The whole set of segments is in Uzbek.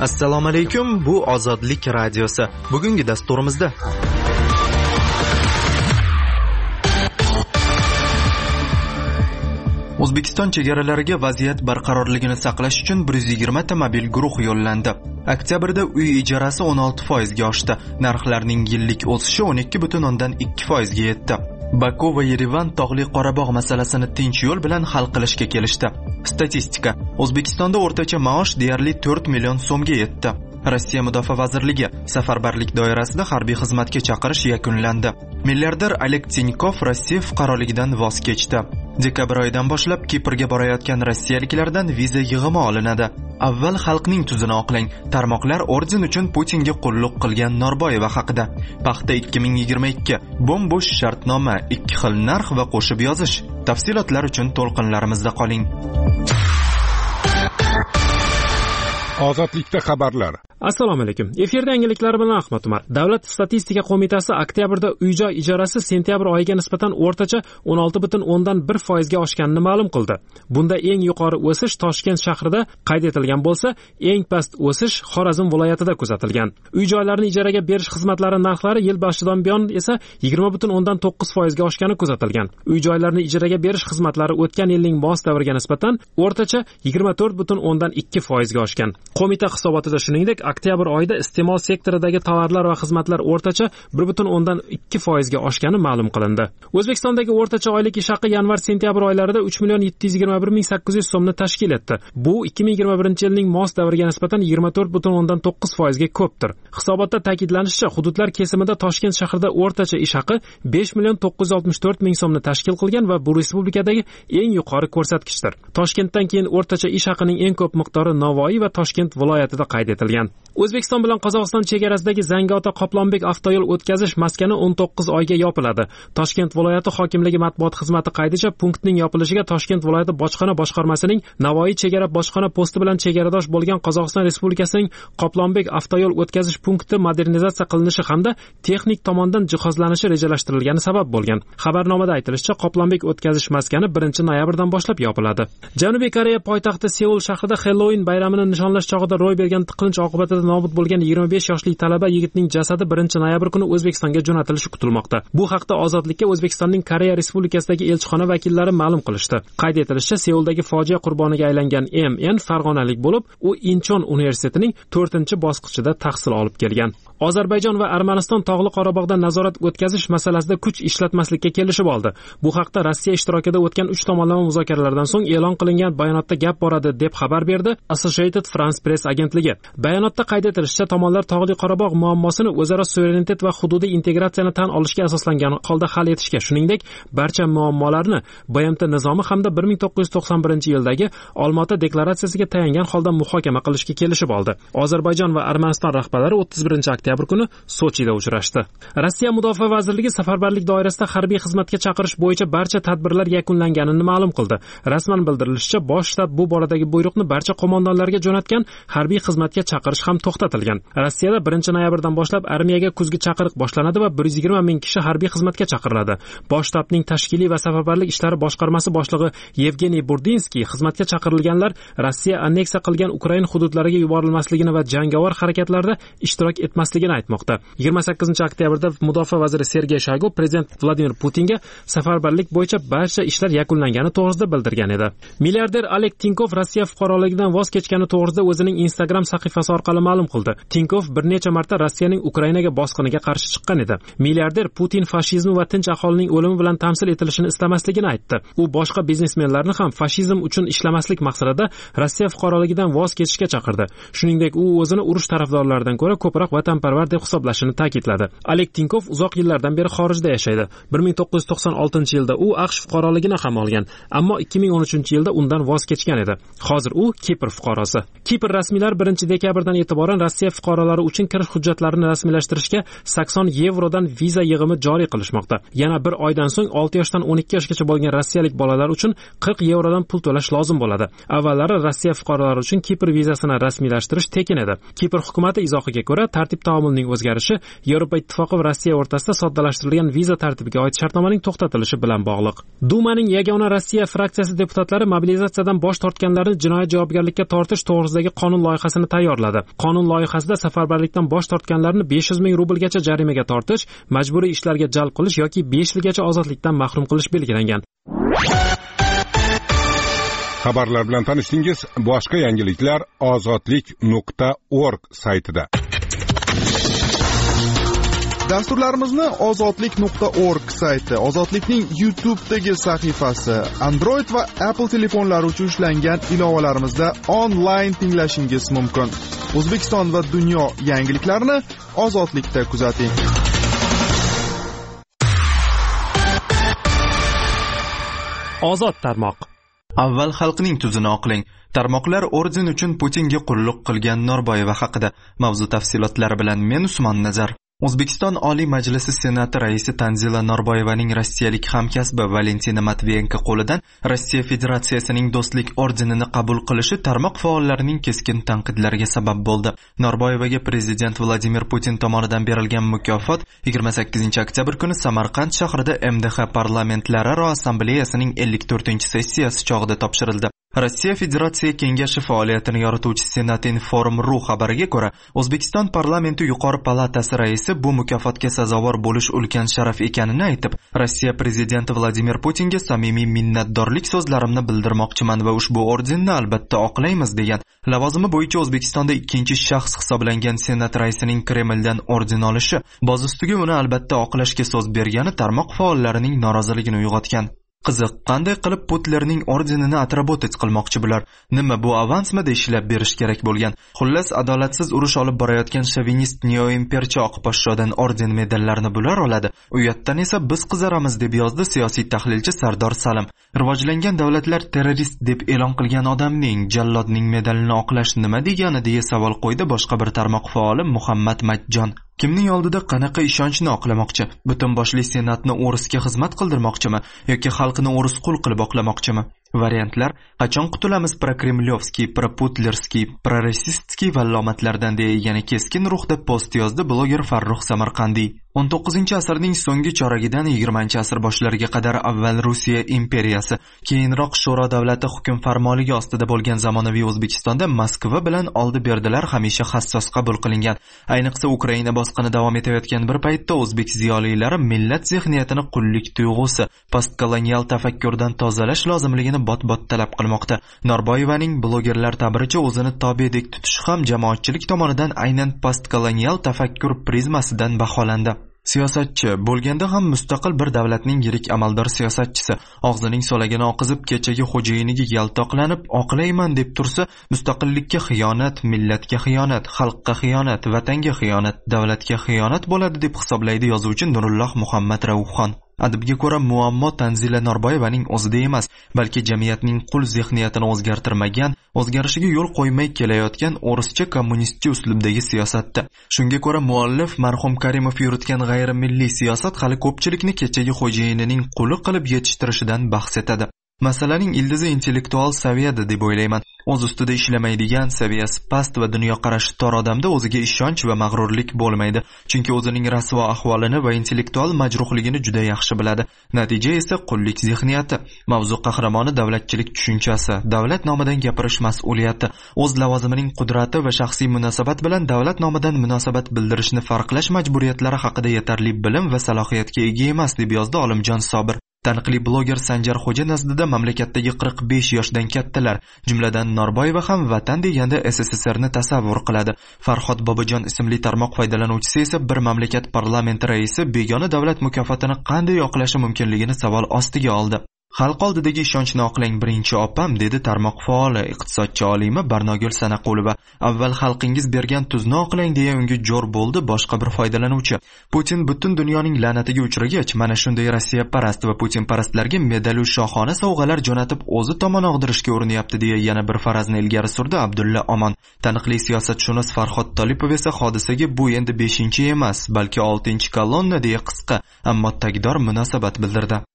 Assalomu alaykum, bu Ozodlik radiosi. Bugungi dasturimizda O'zbekiston chegaralariga vaziyat barqarorligini saqlash uchun 120 ta mobil guruh yo'llandi. Oktyabrda uy ijarasi 16% ga oshdi. Narxlarning yillik o'sishi 12.2% ga yetdi. Baku va Yerevan tog'li Qorabog' masalasini tinch yo'l bilan hal qilishga kelishdi. Statistika: O'zbekistonda o'rtacha maosh deyarli 4 million so'mga yetdi. Rossiya Mudofaa vazirligi safarbarlik doirasida harbiy xizmatga chaqirish yakunlandi. Milliarder Oleg Tinkov Rossiya fuqaroligidan voz kechdi. Dekabr oyidan boshlab Kiprga borayotgan rossiyaliklardan viza yig'imi olinadi. Avval xalqning tuzini oqlang. Tarmoqlar orden uchun Putinga qulluq qilgan Norboyeva haqida. Paxta 2022. Bo'm-bo'sh shartnoma, 2 xil narx va qo'shib yozish. Tafsilotlar uchun to'lqinlarimizda qoling. Ozodlikda xabarlar. Assalomu alaykum. Efirda yangiliklar bilan Ahmad Umar. Davlat statistika qo'mitasi oktyabrda uy-joy ijarasi sentyabr oyiga nisbatan o'rtacha 16.1% ga oshganini ma'lum qildi. Bunda eng yuqori o'sish Toshkent shahrida qayd etilgan bo'lsa, eng past o'sish Xorazm viloyatida kuzatilgan. Uy-joylarni ijaraga berish xizmatlari narxlari yil boshidan buyon esa 20.9% ga oshgani kuzatilgan. Uy-joylarni ijaraga berish xizmatlari o'tgan yilning mos davriga nisbatan o'rtacha 24.2% ga oshgan. Qo'mita hisobotida shuningdek oktyabr oyida iste'mol sektoridagi tovarlar va xizmatlar o'rtacha 1.2% ga oshgani ma'lum qilindi. O'zbekistondagi o'rtacha oylik ish haqi yanvar-sentyabr oylarida 3.721.800 so'mni tashkil etdi. Bu 2021-yilning mos davriga nisbatan 24.9% ga ko'pdir. Hisobotda ta'kidlanishicha, hududlar kesimida Toshkent shahrida o'rtacha ish haqi 5.964.000 so'mni tashkil qilgan va bu respublikadagi eng yuqori ko'rsatkichdir. Toshkentdan keyin o'rtacha ish haqining eng ko'p miqdori Navoiy va Toshkent viloyatida qayd etilgan. O'zbekiston bilan Qozog'iston chegarasidagi Zangiota Qoplonbek avtoyo'l o'tkazish maskani 19 oyga yopiladi. Toshkent viloyati hokimligi matbuot xizmati qaydicha punktning yopilishiga Toshkent viloyati bojxona boshqarmasining Navoiy chegara bojxona posti bilan chegaradosh bo'lgan Qozog'iston Respublikasining Qoplonbek avtoyo'l o'tkazish punkti modernizatsiya qilinishi hamda texnik tomondan jihozlanishi rejalashtirilgani sabab bo'lgan. Xabarnomada aytilishicha, Qoplonbek o'tkazish maskani 1-noyabrdan boshlab yopiladi. Janubiy Koreya poytaxti Seul shahrida Halloween bayramini nishonlash chog'ida ro'y bergan tiqilinch oqibatida nobud bo'lgan 25 yoshli talaba yigitning jasadi 1-noyabr kuni O'zbekistonga jo'natilishi kutilmoqda. Bu haqda Ozodlikka O'zbekistonning Koreya Respublikasidagi elchixona vakillari ma'lum qilishdi. Qayd etilishicha, Seuldagi fojia qurboniga aylangan MN farg'onalik bo'lib, u Inchon universitetining 4-bosqichida tahsil olib kelgan. Ozarbayjon va Armaniston tog'li Qorabog'da nazorat o'tkazish masalasida kuch ishlatmaslikka kelishib oldi. Bu haqda Rossiya ishtirokida o'tgan 3 tomonlama muzokaralardan so'ng e'lon qilingan bayonotda gap boradi deb xabar berdi Associated France Press agentligi. Bayonotda qayd etilishicha, tomonlar tog'li Qorabog' muammosini o'zaro suverenitet va hududiy integratsiyani tan olishga asoslangan holda hal etishga, shuningdek, barcha muammolarni BMT nizomi hamda 1991-yildagi Olmaota deklaratsiyasiga tayangan holda muhokama qilishga kelishib oldi. Ozarbayjon va Armaniston rahbarlari 31-oktyabr kuni Sochida uchrashdi. Rossiya Mudofaa vazirligi safarbarlik doirasida harbiy xizmatga chaqirish bo'yicha barcha tadbirlar yakunlanganini ma'lum qildi. Rasman bildirilishicha, bosh shtab bu boradagi buyruqni barcha qo'mondonlarga jo'natgan, harbiy xizmatga chaqirish ham to'xtatilgan. Rossiyada 1-noyabrdan boshlab armiyaga kuzgi chaqiriq boshlanadi va 120 ming kishi harbiy xizmatga chaqiriladi. Bosh shtabning tashkiliy va safarbarlik ishlari boshqarmasi boshlig'i Yevgeniy Burdinskiy xizmatga chaqirilganlar Rossiya anneksiya qilgan Ukraina hududlariga yuborilmasligini va jangovar harakatlarda ishtirok etmasligini aytmoqda. 28-oktyabrda Mudofaa vaziri Sergey Shoygu prezident Vladimir Putinga safarbarlik bo'yicha barcha ishlar yakunlangani to'g'risida bildirgan edi. Milliarder Oleg Tinkov Rossiya fuqaroligidan voz kechgani to'g'risida o'zining Instagram sahifasi orqali ma'lum qildi. Tinkov bir necha marta Rossiyaning Ukrainaga bosqiniga qarshi chiqqan edi. Milliarder Putin fashizm va tinch aholining o'limi bilan tamsil etilishini istamasligini aytdi. U boshqa biznesmenlarni ham fashizm uchun ishlamaslik maqsadida Rossiya fuqaroligidan voz kechishga chaqirdi. Shuningdek, u o'zini urush tarafdorlaridan ko'ra ko'proq vatanparvar deb hisoblashini ta'kidladi. Oleg Tinkov uzoq yillardan beri xorijda yashaydi. 1996-yilda u AQSh fuqaroligini ham olgan, ammo 2013-yilda undan voz kechgan edi. Hozir u Kipr fuqarosi. Kipr rasmiylar 1-dekabrdan e'tiboran Rossiya fuqarolari uchun kirish hujjatlarini rasmiylashtirishga 80 yevrodan viza yig'imi joriy qilishmoqda. Yana bir oydan so'ng 6 yoshdan 12 yoshgacha bo'lgan rossiyalik bolalar uchun 40 yevrodan pul to'lash lozim bo'ladi. Avvallari Rossiya fuqarolari uchun Kipr vizasini rasmiylashtirish tekin edi. Kipr hukumati izohiga ko'ra, tartib taomilning o'zgarishi Yevropa ittifoqi va Rossiya o'rtasida soddalashtirilgan viza tartibiga oid shartnomaning to'xtatilishi bilan bog'liq. Dumaning yagona Rossiya fraksiyasi deputatlari mobilizatsiyadan bosh tortganlarni jinoyat javobgarlikka tortish to'g'risidagi qonun loyihasini tayyorladi. qonun loyihasida safarbarlikdan bosh tortganlarni 500 ming rublgacha jarimaga tortish, majburiy ishlarga jalb qilish yoki 5 yilgacha ozodlikdan mahrum qilish belgilangan. Xabarlar bilan tanishdingiz. Boshqa yangiliklar ozodlik.org saytida. Dasturlarimizni ozodlik.org sayti, Ozodlikning YouTube'dagi sahifasi, Android va Apple telefonlari uchun ishlangan ilovalarimizda onlayn tinglashingiz mumkin. O'zbekiston va dunyo yangiliklarini Ozodlikda kuzating. Ozod tarmoq. Avval xalqning tuzini oqlang. Tarmoqlar orden uchun Putinga qulluq qilgan Norboyeva haqida. Mavzu tafsilotlari bilan men Usmon Nazar. O'zbekiston Oliy Majlisi Senati raisi Tanzila Norboyevaning rossiyalik hamkasbi Valentina Matviyenko qo'lidan Rossiya Federatsiyasining do'stlik ordenini qabul qilishi tarmoq faollarining keskin tanqidlariga sabab bo'ldi. Norboyevaga prezident Vladimir Putin tomonidan berilgan mukofot 28-oktyabr kuni Samarqand shahrida MDH Parlamentlararo Assambleyasining 54-sessiyasi chog'ida topshirildi. Rossiya Federatsiya Kengashi faoliyatini yorituvchi Senatinforum.ru xabariga ko'ra, O'zbekiston parlamenti yuqori palatasi raisi bu mukofotga sazovor bo'lish ulkan sharaf ekanini aytib, Rossiya prezidenti Vladimir Putinga samimiy minnatdorlik so'zlarimni bildirmoqchiman va ushbu ordenni albatta oqlaymiz degan. Lavozimi bo'yicha O'zbekistonda ikkinchi shaxs hisoblangan Senat raisining Kremldan orden olishi, boz ustiga uni albatta oqlashga so'z bergani tarmoq faollarining noroziligini uyg'otgan. Qiziq, qanday qilib Putlerning ordenini atrabotech qilmoqchi bular? Nima bu avansmida ishlab berish kerak bo'lgan? Xullas, adolatsiz urush olib borayotgan shovinist neoimperchi oq poshshodan orden medallarini bular oladi. Uyatdan esa biz qizaramiz deb yozdi siyosiy tahlilchi Sardor Salim. Rivojlangan davlatlar terrorist deb e'lon qilgan odamning, jallodning medalini oqlash nima degani deya savol qo'ydi boshqa bir tarmoq faoli Muhammad Majjon. Kimning oldida qanaqa ishonchni oqlamoqchi? Butun boshli senatni o'risga xizmat qildirmoqchimi yoki xalqni o'ris qul qilib oqlamoqchimi? Variantlar qachon qutulamiz prokremlyovskiy, proputlerskiy, prorossiyskiy vallomatlardan deya yana keskin ruhda post yozdi bloger Farruh Samarqandiy. 19-asrning so'nggi choragidan 20-asr boshlariga qadar avval Rossiya imperiyasi, keyinroq Sho'ro davlati hukm farmonligi ostida bo'lgan zamonaviy O'zbekistonda Moskva bilan oldi-berdilar hamisha hassos qabul qilingan. Ayniqsa Ukraina bosqini davom etayotgan bir paytda o'zbek ziyolilari millat zehniyatini qullik tuyg'usi, postkolonial tafakkurdan tozalash lozimligini bot-bot talab qilmoqda. Norboyevaning blogerlar ta'biricha o'zini tobedek tutish ham jamoatchilik tomonidan aynan postkolonial tafakkur prizmasidan baholandi. Siyosatchi bo'lganda ham mustaqil bir davlatning yirik amaldor siyosatchisi og'zining so'lagini oqizib kechagi xo'jayiniga yaltoqlanib oqlayman deb tursa, mustaqillikka xiyonat, millatga xiyonat, xalqqa xiyonat, vatanga xiyonat, davlatga xiyonat bo'ladi deb hisoblaydi yozuvchi Nurulloh Muhammad Raufxon. Adibga ko'ra muammo Tanzila Norboyevaning o'zida emas, balki jamiyatning qul zehniyatini o'zgartirmagan, o'zgarishiga yo'l qo'ymay kelayotgan o'rischa kommunistcha uslubdagi siyosatda. Shunga ko'ra muallif marhum Karimov yuritgan g'ayrimilliy siyosat hali ko'pchilikni kechagi xo'jayinining quli qilib yetishtirishidan bahs etadi. Masalaning ildizi intellektual saviyada deb o'ylayman. O'z ustida ishlamaydigan, saviyasi past va dunyoqarashi tor odamda o'ziga ishonch va mag'rurlik bo'lmaydi. Chunki o'zining rasvo ahvolini va intellektual majruhligini juda yaxshi biladi. Natija esa qullik zehniyati. Mavzu qahramoni davlatchilik tushunchasi, davlat nomidan gapirish mas'uliyati, o'z lavozimining qudrati va shaxsiy munosabat bilan davlat nomidan munosabat bildirishni farqlash majburiyatlari haqida yetarli bilim va salohiyatga ega emas deb yozdi Olimjon Sobir. Taniqli bloger Sanjar Xo'ja nazdida mamlakatdagi 45 yoshdan kattalar, jumladan Norboyeva ham vatan deganda SSSRni tasavvur qiladi. Farhod Bobojon ismli tarmoq foydalanuvchisi esa bir mamlakat parlamenti raisi begona davlat mukofotini qanday oqlashi mumkinligini savol ostiga oldi. Xalq oldidagi ishonchni oqlang birinchi opam, dedi tarmoq faoli, iqtisodchi olimi Barnogul Sanaqulova. Avval xalqingiz bergan tuzni oqlang deya unga jo'r bo'ldi boshqa bir foydalanuvchi. Putin butun dunyoning la'natiga uchragach, mana shunday Rossiya parast va Putin parastlarga medal shohona sovg'alar jo'natib o'zi tomon og'dirishga urinyapti deya yana bir farazni ilgari surdi Abdulla Omon. Taniqli siyosatshunos Farhod Tolipov esa hodisaga bu endi 5-chi emas, balki 6-chi kolonna deya qisqa, ammo tagdor munosabat bildirdi.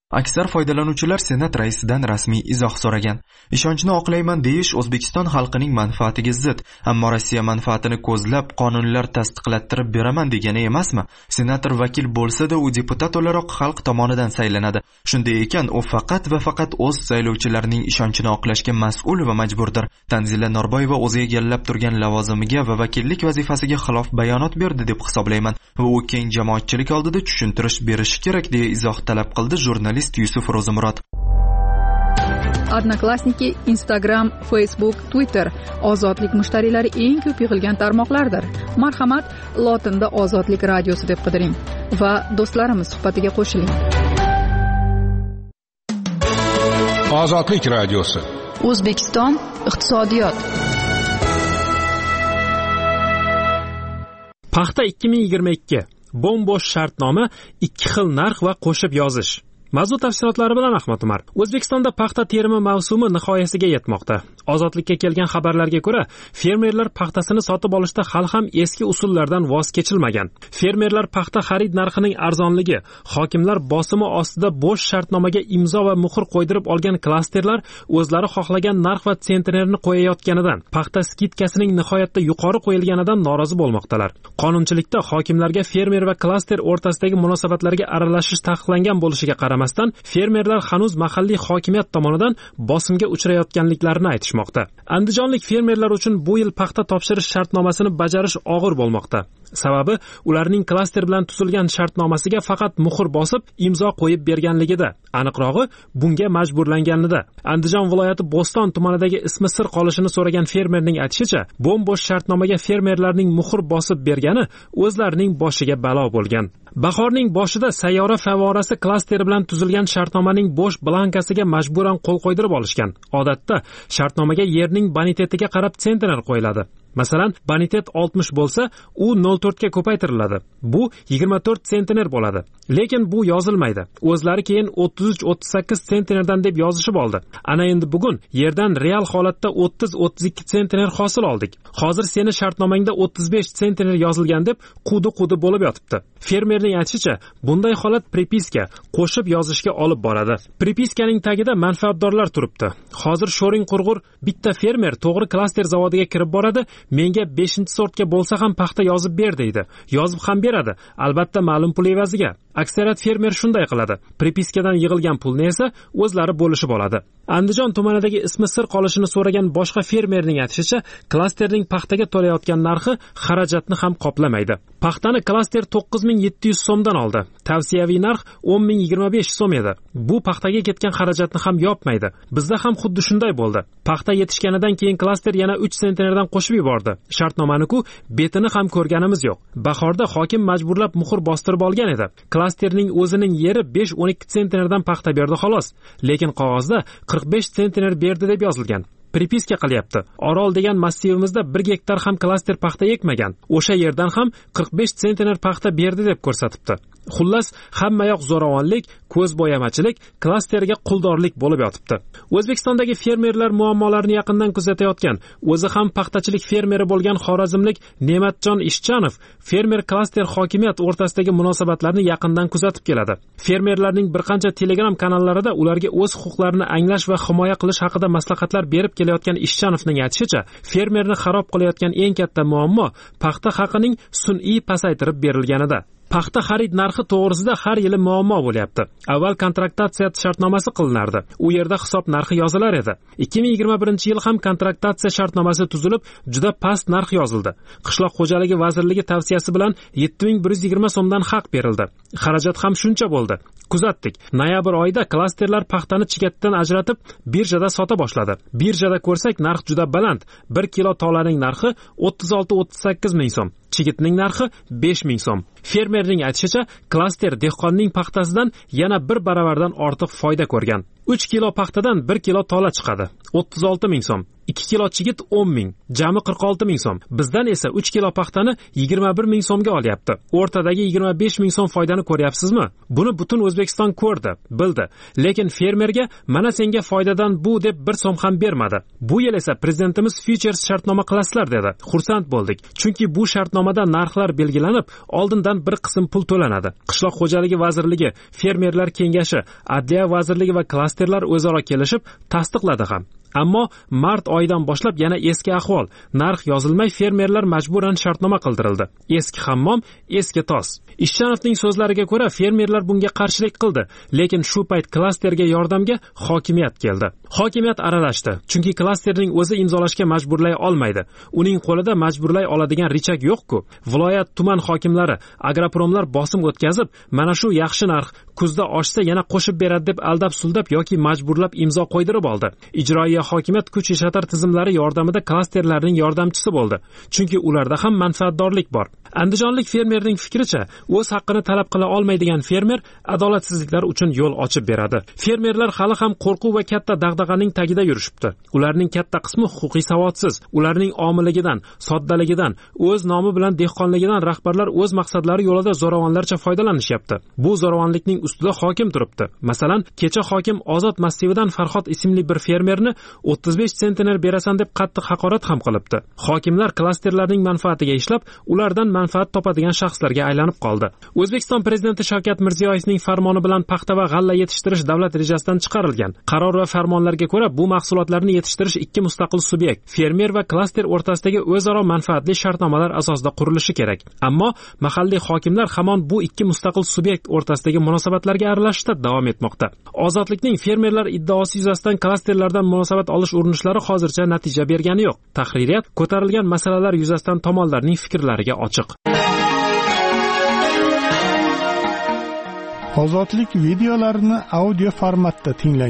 Aksar foydalanuvchilar Senat raisidan rasmiy izoh so'ragan. Ishonchni oqlayman deyish O'zbekiston xalqining manfaatiga zid, ammo Rossiya manfaatini ko'zlab qonunlar tasdiqlattirib beraman degani emasmi? Senator vakil bo'lsa-da, u deputat o'laroq xalq tomonidan saylanadi. Shunday ekan, u faqat va faqat o'z saylovchilarining ishonchini oqlashga mas'ul va majburdir. Tanzila Norboyeva o'zi egallab turgan lavozimiga va vakillik vazifasiga xilof bayonot berdi deb hisoblayman va u keng jamoatchilik oldida tushuntirish berishi kerak deya izoh talab qildi jurnalist Yusuf Ro'zimurod. Odnoklassniki, Instagram, Facebook, Twitter ozodlik mushtariylari eng ko'p yig'ilgan tarmoqlardir. Marhamat, lotinda Ozodlik radiosi deb qidiring va do'stlarimiz suhbatiga qo'shiling. Ozodlik radiosi. O'zbekiston iqtisodiyot. Paxta 2022. Bo'm-bo'sh shartnoma, 2 xil narx va qo'shib yozish. Mavzu tafsilotlari bilan Ahmad Umar. O'zbekistonda paxta terimi mavsumi nihoyasiga yetmoqda. Ozodlikka kelgan xabarlarga ko'ra, fermerlar paxtasini sotib olishda hali ham eski usullardan voz kechilmagan. Fermerlar paxta xarid narxining arzonligi, hokimlar bosimi ostida bo'sh shartnomaga imzo va muhr qo'ydirib olgan klasterlar o'zlari xohlagan narx va sentnerni qo'yayotganidan, paxta skidkasining nihoyatda yuqori qo'yilganidan norozi bo'lmoqdalar. Qonunchilikda hokimlarga fermer va klaster o'rtasidagi munosabatlarga aralashish taqiqlangan bo'lishiga qaramasdan, fermerlar hanuz mahalliy hokimiyat tomonidan bosimga uchrayotganliklarini aytishmoqda. Andijonlik fermerlar uchun bu yil paxta topshirish shartnomasini bajarish og'ir bo'lmoqda. Sababi ularning klaster bilan tuzilgan shartnomasiga faqat muhr bosib, imzo qo'yib berganligida, aniqrog'i bunga majburlanganida. Andijon viloyati Bo'ston tumanidagi ismi sir qolishini so'ragan fermerning aytishicha, bo'm-bo'sh shartnomaga fermerlarning muhr bosib bergani o'zlarining boshiga balo bo'lgan. Bahorning boshida sayyora favorasi klasteri bilan tuzilgan shartnomaning bo'sh blankasiga majburan qo'l qo'ydirib olishgan. Odatda shartnomaga yerning bonitetiga qarab sentner qo'yiladi. Masalan, bonitet 60 bo'lsa, u 0.4 ga ko'paytiriladi. Bu 24 sentner bo'ladi. Lekin bu yozilmaydi. O'zlari keyin 33-38 sentnerdan deb yozishib oldi. Ana endi bugun yerdan real holatda 30-32 sentner hosil oldik. Hozir seni shartnomangda 35 sentner yozilgan deb qudi bo'lib yotibdi. Fermerning aytishicha, bunday holat prepiska, qo'shib yozishga olib boradi. Prepiskaning tagida manfaatdorlar turibdi. Hozir sho'ring qurg'ur bitta fermer to'g'ri klaster zavodiga kirib boradi, menga 5-sortga bo'lsa ham paxta yozib ber deydi. Yozib ham beradi, albatta ma'lum pul evaziga. Aksariyat fermer shunday qiladi. Prepiskadan yig'ilgan pulni esa o'zlari bo'lishib oladi. Andijon tumanidagi ismi sir qolishini so'ragan boshqa fermerning aytishicha, klasterning paxtaga to'layotgan narxi xarajatni ham qoplamaydi. Paxtani klaster 9700 so'mdan oldi. Tavsiyaviy narx 10025 so'm edi. Bu paxtaga ketgan xarajatni ham yopmaydi. Bizda ham xuddi shunday bo'ldi. Paxta yetishganidan keyin klaster yana 3 sentnerdan qo'shib yubordi. Shartnomani-ku betini ham ko'rganimiz yo'q. Bahorda hokim majburlab muhr bostirib olgan edi. Klasterning o'zining yeri 5-12 sentnerdan paxta berdi xolos. Lekin qog'ozda 45 sentner berdi deb yozilgan. Prepiska qilyapti. Orol degan massivimizda 1 gektar ham klaster paxta ekmagan. O'sha yerdan ham 45 sentner paxta berdi deb ko'rsatibdi. Xullas, hamma yoq zo'ravonlik, ko'zbo'yamachilik, klasterga quldorlik bo'lib yotibdi. O'zbekistondagi fermerlar muammolarini yaqindan kuzatayotgan, o'zi ham paxtachilik fermeri bo'lgan xorazmlik Ne'matjon Ishchanov fermer klaster hokimiyat o'rtasidagi munosabatlarni yaqindan kuzatib keladi. Fermerlarning bir qancha Telegram kanallarida ularga o'z huquqlarini anglash va himoya qilish haqida maslahatlar berib kelayotgan Ishchanovning aytishicha, fermerni xarob qilayotgan eng katta muammo paxta haqining sun'iy pasaytirib berilganida. Paxta xarid narxi to'g'risida har yili muammo bo'lyapti. Avval kontraktatsiya shartnomasi qilinardi. U yerda hisob narxi yozilar edi. 2021-yil ham kontraktatsiya shartnomasi tuzilib, juda past narx yozildi. Qishloq xo'jaligi vazirligi tavsiyasi bilan 7120 so'mdan haq berildi. Xarajat ham shuncha bo'ldi. Kuzatdik. Noyabr oyida klasterlar paxtani chigatidan ajratib, birjada sota boshladi. Birjada ko'rsak, narx juda baland. 1 kilo tolaning narxi 36-38 ming so'm. Chigitning narxi 5000 so'm. Fermerning aytishicha, klaster dehqonning paxtasidan yana 1 baravardan ortiq foyda ko'rgan. 3 kilo paxtadan 1 kilo tola chiqadi. 36 ming so'm. 2 kilo chigit 10 ming, jami 46 ming so'm. Bizdan esa 3 kilo paxtani 21 ming so'mga olyapti. O'rtadagi 25 ming so'm foydani ko'ryapsizmi? Buni butun O'zbekiston ko'rdi, bildi. Lekin fermerga mana senga foydadan bu deb 1 so'm ham bermadi. Bu yil esa prezidentimiz futures shartnoma qilasizlar dedi. Xursand bo'ldik. Chunki bu shartnomada narxlar belgilanib, oldindan bir qism pul to'lanadi. Qishloq xo'jaligi vazirligi, fermerlar kengashi, adliya vazirligi va klasterlar o'zaro kelishib tasdiqladi ham. Ammo mart oyidan boshlab yana eski ahvol. Narx yozilmay fermerlar majburan shartnoma qildirildi. Eski hammom, eski tos. Ishchanovning so'zlariga ko'ra fermerlar bunga qarshilik qildi, lekin shu payt klasterga yordamga hokimiyat keldi. Hokimiyat aralashdi, chunki klasterning o'zi imzolashga majburlay olmaydi. Uning qo'lida majburlay oladigan richak yo'q-ku. Viloyat tuman hokimlari, agropromlar bosim o'tkazib, mana shu yaxshi narx kuzda oshsa yana qo'shib beradi deb aldab-suldab yoki majburlab imzo qo'ydirib oldi. Ijroiya hokimiyat kuch ishlatar tizimlari yordamida klasterlarning yordamchisi bo'ldi. Chunki ularda ham manfaatdorlik bor. Andijonlik fermerning fikricha, o'z haqqini talab qila olmaydigan fermer adolatsizliklar uchun yo'l ochib beradi. Fermerlar hali ham qo'rquv va katta dag'dag'aning tagida yurishibdi. Ularning katta qismi huquqiy savodsiz. Ularning omiligidan, soddaligidan, o'z nomi bilan dehqonligidan rahbarlar o'z maqsadlari yo'lida zo'ravonlarcha foydalanishyapti. Bu zo'ravonlikning ustida hokim turibdi. Masalan, kecha hokim Ozod massividan Farhod ismli bir fermerni 35 sentner berasan deb qattiq haqorat ham qilibdi. Hokimlar klasterlarning manfaatiga ishlab, ulardan manfaat topadigan shaxslarga aylanib qoldi. O'zbekiston prezidenti Shavkat Mirziyoyevning farmoni bilan paxta va g'alla yetishtirish davlat rejasidan chiqarilgan. Qaror va farmonlarga ko'ra bu mahsulotlarni yetishtirish ikki mustaqil subyekt, fermer va klaster o'rtasidagi o'zaro manfaatli shartnomalar asosida qurilishi kerak. Ammo mahalliy hokimlar hamon bu ikki mustaqil subyekt o'rtasidagi munosabatlarga aralashishda davom etmoqda. Ozodlikning fermerlar iddaosi yuzasidan klasterlardan munosabat olish urinishlari hozircha natija bergani yo'q. Tahririyat ko'tarilgan masalalar yuzasidan tomonlarning fikrlariga ochiq. Ozodlik videolarini audio formatda tinglang.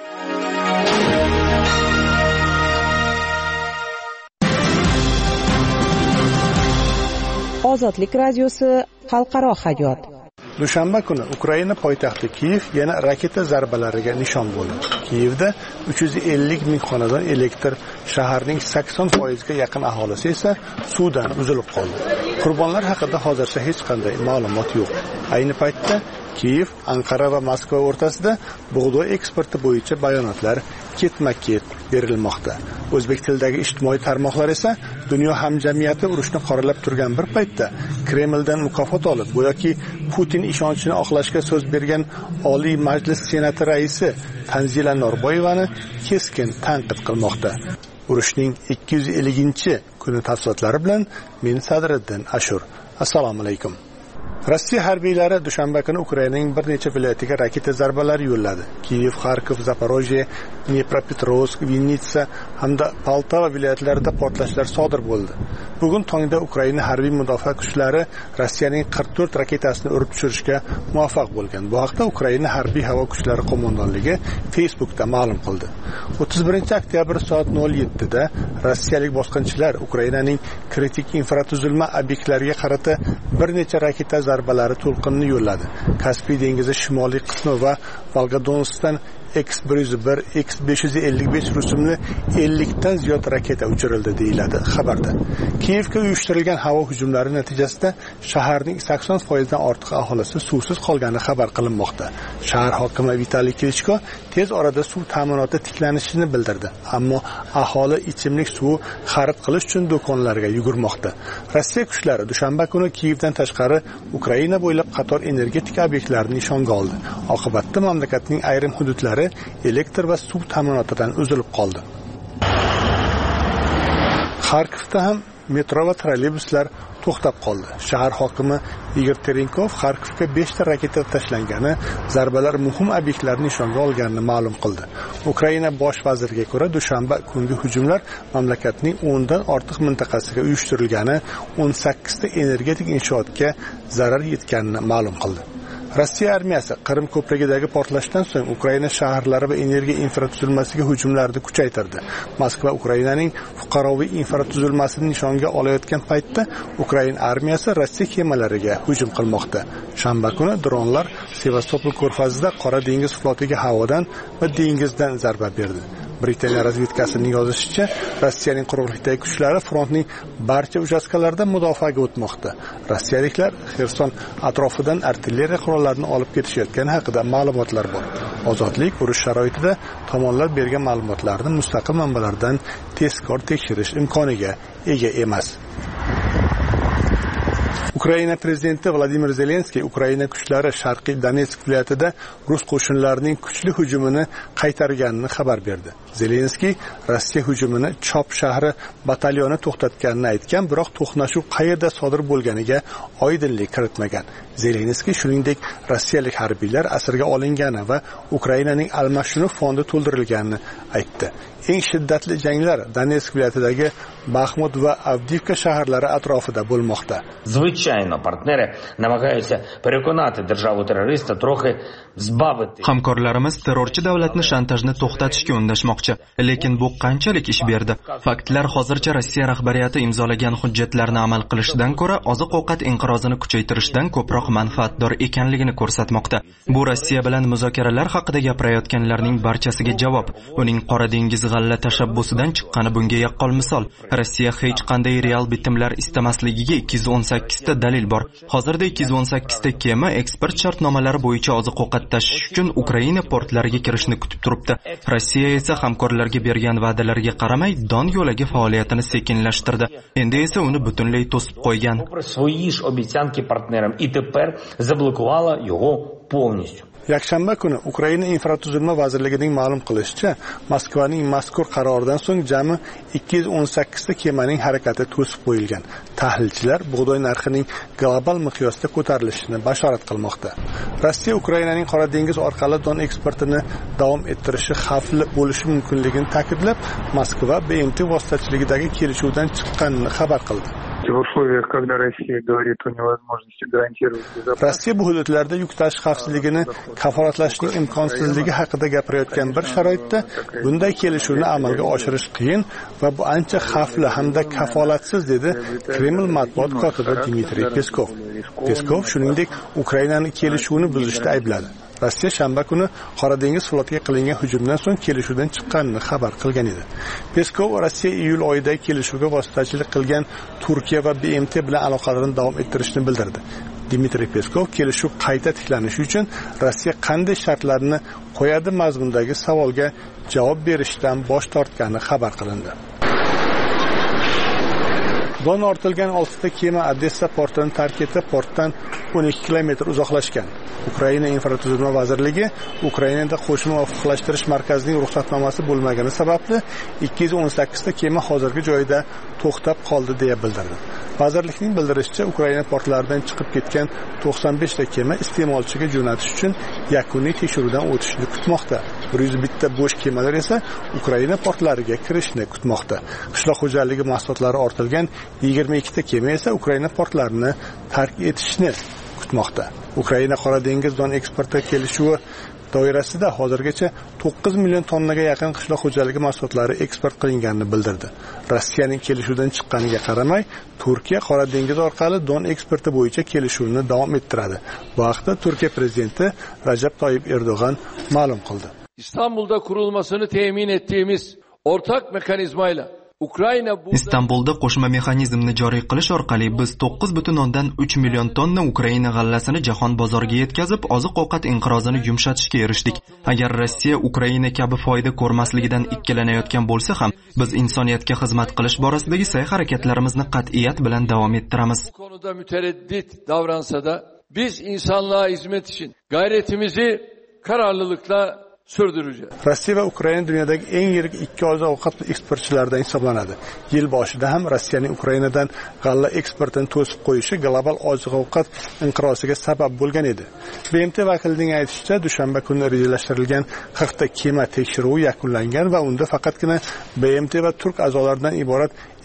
Ozodlik radiosi xalqaro hayot. Dushanba kuni Ukraina poytaxti Kiyev yana raketa zarbalariga nishon bo'ldi. Kiyevda 350 ming xonadon elektr, shaharning 80% ga yaqin aholisi esa suvdan uzilib qoldi. Qurbonlar haqida hozircha hech qanday ma'lumot yo'q. Ayni paytda Kiyev, Anqara va Moskva o'rtasida bug'doy eksporti bo'yicha bayonotlar ketma-ket berilmoqda. O'zbek tilidagi ijtimoiy tarmoqlar esa dunyo hamjamiyati urushni qoralab turgan bir paytda Kremldan mukofot olib, go'yoki Putin ishonchini oqlashga so'z bergan Oliy Majlis Senati raisi Tanzila Norboyevani keskin tanqid qilmoqda. Urushning 250-kuni tafsilotlari bilan men Sadriddin Ashur. Assalomu alaykum. Rossiya harbiylari dushanba kuni Ukrainaning bir necha viloyatiga raketa zarbalari yo'lladi. Kiyev, Kharkiv, Zaporojye, Dnepropetrovsk, Vinnitsa hamda Poltava viloyatlarida portlashlar sodir bo'ldi. Bugun tongda Ukraina harbiy mudofaa kuchlari Rossiyaning 44 raketasini urib tushirishga muvaffaq bo'lgan. Bu haqda Ukraina harbiy havo kuchlari qo'mondonligi Facebookda ma'lum qildi. 31-oktyabr soat 07 da rossiyalik bosqinchilar Ukrainaning kritik infratuzilma obyektlariga qarata bir necha raketa zarbalari to'lqinini yo'lladi. Kaspiy dengizi shimoliy qismi va Volgodonskdan X-101, X-555 rusumli 50 dan ziyod raketa uchirildi deyiladi xabarda. Kiyevga uyushtirilgan havo hujumlari natijasida shaharning 80% dan ortiq aholisi suvsiz qolgani xabar qilinmoqda. Shahar hokimi Vitaliy Klitschko tez orada suv ta'minoti tiklanishini bildirdi, ammo aholi ichimlik suvi xarid qilish uchun do'konlarga yugurmoqda. Rossiya kuchlari dushanba kuni Kiyevdan tashqari Ukraina bo'ylab qator energetik obyektlarni nishonga oldi. Oqibatda mamlakatning ayrim hududlari elektr va suv ta'minotidan uzilib qoldi. Kharkivda ham metro va trolleybuslar to'xtab qoldi. Shahar hokimi Igor Terenkov Kharkivga 5 ta raketa tashlangani, zarbalar muhim obyektlarni nishonga olganini ma'lum qildi. Ukraina bosh vaziriga ko'ra, dushanba kungi hujumlar mamlakatning 10 dan ortiq mintaqasiga uyushtirilgani, 18 ta energetik inshootga zarar yetganini ma'lum qildi. Rossiya armiyasi Qrim ko'prigidagi portlashdan so'ng Ukraina shaharlari va energiya infratuzilmasiga hujumlarni kuchaytirdi. Moskva Ukrainaning fuqaroviy infratuzilmasini nishonga olayotgan paytda Ukraina armiyasi Rossiya kemalariga hujum qilmoqda. Shanba kuni dronlar Sevastopol ko'rfazida Qora dengiz flotiga havodan va dengizdan zarba berdi. Britaniya razvedkasining yozishicha, Rossiyaning quruqlikdagi kuchlari frontning barcha uchastkalarida mudofaaga o'tmoqda. Rossiyaliklar Xerson atrofidan artilleriya qurollarini olib ketishayotgani haqida ma'lumotlar bor. Ozodlik urush sharoitida tomonlar bergan ma'lumotlarni mustaqil manbalardan tezkor tekshirish imkoniga ega emas. Ukraina prezidenti Vladimir Zelenskiy Ukraina kuchlari Sharqiy Donetsk viloyatida rus qo'shinlarining kuchli hujumini qaytarganini xabar berdi. Zelenskiy Rossiya hujumini Chop shahri batalyoni to'xtatganini aytgan, biroq to'qnashuv qayerda sodir bo'lganiga oydinlik kiritmagan. Zelenskiy shuningdek rossiyalik harbiylar asirga olingani va Ukrainaning almashinuv fondi to'ldirilganini aytdi. Eng shiddatli janglar Donetsk viloyatidagi Baxmut va Avdiivka shaharlari atrofida bo'lmoqda. Звичайно, партнери намагаються переконати державу-терориста трохи збавити. Hamkorlarimiz terrorchi davlatni shantajni to'xtatishga undashmoqchi, lekin bu qanchalik ish berdi? Faktlar hozircha Rossiya rahbariyati imzolagan hujjatlarni amal qilishdan ko'ra oziq-ovqat inqirozini kuchaytirishdan ko'proq manfaatdor ekanligini ko'rsatmoqda. Bu Rossiya bilan muzokaralar haqida gapirayotganlarning barchasiga javob. Uning Qora dengiz g'alla tashabbusidan chiqqani bunga yaqqol misol. Rossiya hech qanday real bitimlar istamasligiga 218 ta dalil bor. Hozirda 218 ta kema eksport shartnomalari bo'yicha oziq-ovqat tashish uchun Ukraina portlariga kirishni kutib turibdi. Rossiya esa hamkorlarga bergan va'dalarga qaramay Don yo'lagi faoliyatini sekinlashtirdi. Endi esa uni butunlay to'sib qo'ygan. Свої ж обіцянки партнерам і тепер заблокувала його повністю. Yakshanba kuni Ukraina infratuzilma vazirligining ma'lum qilishicha, Moskvaning mazkur qaroridan so'ng jami 218 ta kemaning harakati to'sib qo'yilgan. Tahlilchilar bug'doy narxining global miqyosda ko'tarilishini bashorat qilmoqda. Rossiya Ukrainaning Qora dengiz orqali don eksportini davom ettirishi xavfli bo'lishi mumkinligini ta'kidlab, Moskva BMT vositachiligidagi kelishuvdan chiqqanini xabar qildi. Rossiya bu hududlarda yuk tashish xavfsizligini kafolatlashning imkonsizligi haqida gapirayotgan bir sharoitda bunday kelishuvni amalga oshirish qiyin va bu ancha xavfli hamda kafolatsiz, dedi Kreml matbuot kotibi Dmitriy Peskov. Peskov shuningdek Ukrainani kelishuvni buzishda aybladi. Rossiya shanba kuni Qora dengiz flotiga qilingan hujumdan so'ng kelishuvdan chiqqanini xabar qilgan edi. Peskov Rossiya iyul oyidagi kelishuvga vositachilik qilgan Turkiya va BMT bilan aloqalarini davom ettirishni bildirdi. Dmitriy Peskov kelishuv qayta tiklanishi uchun Rossiya qanday shartlarni qo'yadi mazmundagi savolga javob berishdan bosh tortgani xabar qilindi. Don ortilgan 6 ta kema Odessa portini tark etib, portdan 12 kilometr uzoqlashgan. Ukraina infratuzilma vazirligi Ukrainada qo'shma muvofiqlashtirish markazining ruxsatnomasi bo'lmagani sababli 218 ta kema hozirgi joyida to'xtab qoldi deya bildirdi. Vazirlikning bildirishicha, Ukraina portlaridan chiqib ketgan 95 ta kema iste'molchiga jo'natish uchun yakuniy tekshiruvdan o'tishni kutmoqda. 101 ta bo'sh kemalar esa Ukraina portlariga kirishni kutmoqda. Qishloq xo'jaligi mahsulotlari ortilgan 22 ta kema esa Ukraina portlarini tark etishni kutmoqda. Ukraina Qora dengiz don eksporti kelishuvi doirasida hozirgacha 9 million tonnaga yaqin qishloq xo'jaligi mahsulotlari eksport qilinganini bildirdi. Rossiyaning kelishuvdan chiqqaniga qaramay, Turkiya Qora dengiz orqali don eksporti bo'yicha kelishuvni davom ettiradi. Bu haqda Turkiya prezidenti Rajab Toyyib Erdo'g'an ma'lum qildi. İstanbul'da kurulmasını temin ettiğimiz ortak mekanizmayla Istanbulda qo'shma mexanizmni joriy qilish orqali biz 9,3 million tonna Ukraina g'allasini jahon bozoriga yetkazib, oziq-ovqat inqirozini yumshatishga erishdik. Agar Rossiya Ukraina kabi foyda ko'rmasligidan ikkilanayotgan bo'lsa ham, biz insoniyatga xizmat qilish borasidagi sa'y-harakatlarimizni qat'iyat bilan davom ettiramiz. Bu konuda mütereddit davransa da biz insanlığa hizmet için gayretimizi kararlılıkla sürdüreceğiz. Rossiya va Ukraina dunyodagi eng yirik ikki oziq-ovqat eksportchilaridan hisoblanadi. Yil boshida ham Rossiyaning Ukrainadan g'alla eksportini to'sib qo'yishi global oziq-ovqat inqiroziga sabab bo'lgan edi. BMT vakilining aytishicha, dushanba kuni rejalashtirilgan 40 ta kema tekshiruvi yakunlangan va unda faqatgina BMT va Turk a'zolaridan iborat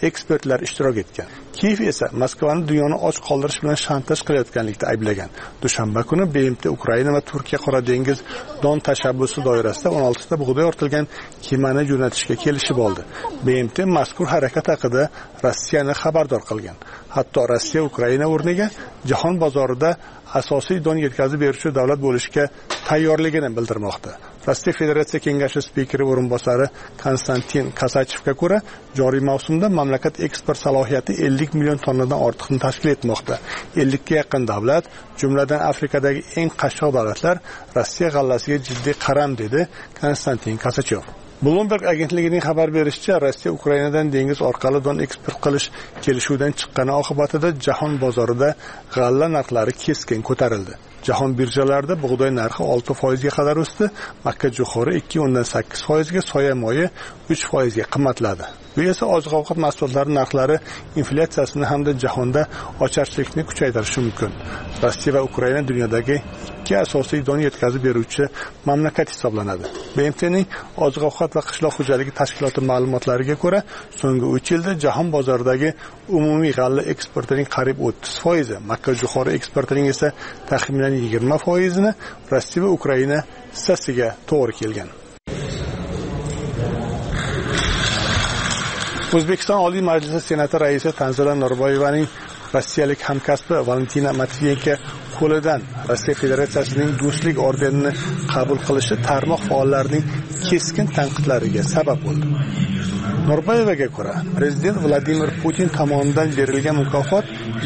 ekspertlar ishtirok etgan. Kiyev esa Moskvani dunyoni och qoldirish bilan shantaj qilayotganlikda ayblagan. Dushanba kuni BMT Ukraina va Turkiya Qora dengiz don tashabbusi doirasida 16 ta bug'doy ortilgan kemani jo'natishga kelishib oldi. BMT mazkur harakat haqida Rossiyani xabardor qilgan. Hatto Rossiya Ukraina o'rniga jahon bozorida asosiy don yetkazib beruvchi davlat bo'lishga tayyorligini bildirmoqda. Rossiya Federatsiya Kengashi spikeri o'rinbosari Konstantin Kasachevga ko'ra, joriy mavsumda mamlakat eksport salohiyati 50 million tonnadan ortiqni tashkil etmoqda. 50 ga yaqin davlat, jumladan Afrikadagi eng qashshoq davlatlar Rossiya g'allasiga jiddiy qaram dedi Konstantin Kasachev. Bloomberg agentligining xabar berishicha, Rossiya Ukrainadan dengiz orqali don eksport qilish kelishuvidan chiqqani oqibatida jahon bozorida g'alla narxlari keskin ko'tarildi. Jahon birjalarida bug'doy narxi 6% ga qadar o'sdi, makka jo'xori 2.8% ga, soya moyi 3% ga qimmatladi. Bu esa oziq-ovqat mahsulotlari narxlari inflyatsiyasini hamda jahonda ocharchilikni kuchaytirishi mumkin. Rossiya va Ukraina dunyodagi ikki asosiy don yetkazib beruvchi mamlakat hisoblanadi. BMTning oziq-ovqat va qishloq xo'jaligi tashkiloti ma'lumotlariga ko'ra, so'nggi 3 yilda jahon bozoridagi umumiy g'alla eksportining qariyb 30%, makka jo'xori eksportining esa taxminan 20%ni Rossiya va Ukraina hissasiga to'g'ri kelgan. O'zbekiston Oliy Majlisi Senati raisi Tanzila Norboyevaning rossiyalik hamkasbi Valentina Matviyenko qo'lidan Rossiya Federatsiyasining do'stlik ordenini qabul qilishi tarmoq faollarining keskin tanqidlariga sabab bo'ldi. Norboyevaga ko'ra, prezident Vladimir Putin tomonidan berilgan mukofot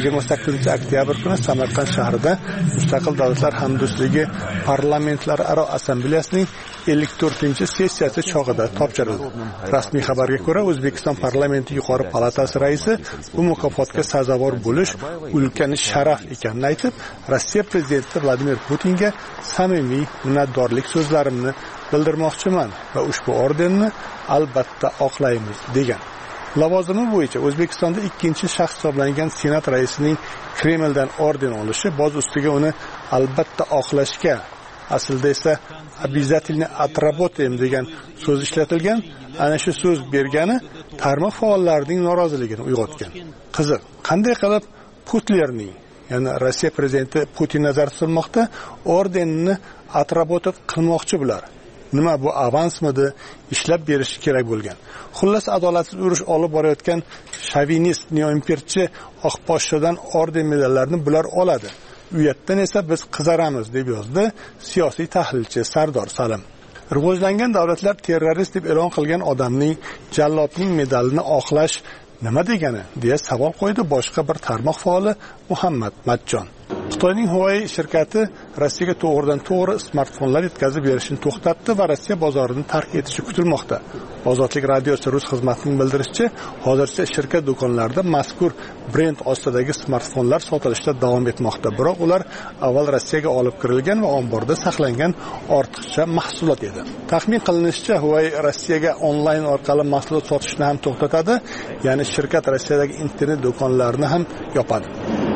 28-oktyabr kuni Samarqand shahrida Mustaqil Davlatlar Hamdo'stligi parlamentlararo assambleyasining 54-sessiyasi chog'ida topshirildi. Rasmiy xabarga ko'ra, O'zbekiston parlamenti yuqori palatasi raisi bu mukofotga sazovor bo'lish ulkan sharaf ekanini aytib, Rossiya prezidenti Vladimir Putinga samimiy minnatdorlik so'zlarimni bildirmoqchiman va ushbu ordenni albatta oqlaymiz degan. Lavozimi bo'yicha O'zbekistonda ikkinchi shaxs hisoblangan Senat raisining Kremldan orden olishi boz ustiga uni albatta oqlashga, aslida esa обязательно отработаем degan so'z ishlatilgan. Ana shu so'z bergani tarmoq faollarining noroziligini uyg'otgan. Qiziq, qanday qilib Putlerning, ya'ni Rossiya prezidenti Putin nazarda tutilmoqda, ordenni отработать qilmoqchi bular. Nima bu avansmidi, ishlab berishi kerak bo'lgan. Xullas, adolatsiz urush olib borayotgan shovinist neoimperchi oqposhchadan orden medallarini bular oladi. Uyatdan esa biz qizaramiz deb yozdi siyosiy tahlilchi Sardor Salim. Rivojlangan davlatlar terrorist deb e'lon qilgan odamning, jallodning medalini oqlash nima degani deya savol qo'ydi boshqa bir tarmoq faoli Muhammad Matjon. Xitoyning Huawei shirkati Rossiyaga to'g'ridan-to'g'ri smartfonlar yetkazib berishni to'xtatdi va Rossiya bozorini tark etishi kutilmoqda. Ozodlik radiosi rus xizmatining bildirishicha, hozircha shirkat do'konlarida mazkur brend ostidagi smartfonlar sotilishda davom etmoqda. Biroq ular avval Rossiyaga olib kirilgan va omborda saqlangan ortiqcha mahsulot edi. Taxmin qilinishicha, Huawei Rossiyaga onlayn orqali mahsulot sotishni ham to'xtatadi, ya'ni shirkat Rossiyadagi internet do'konlarini ham yopadi.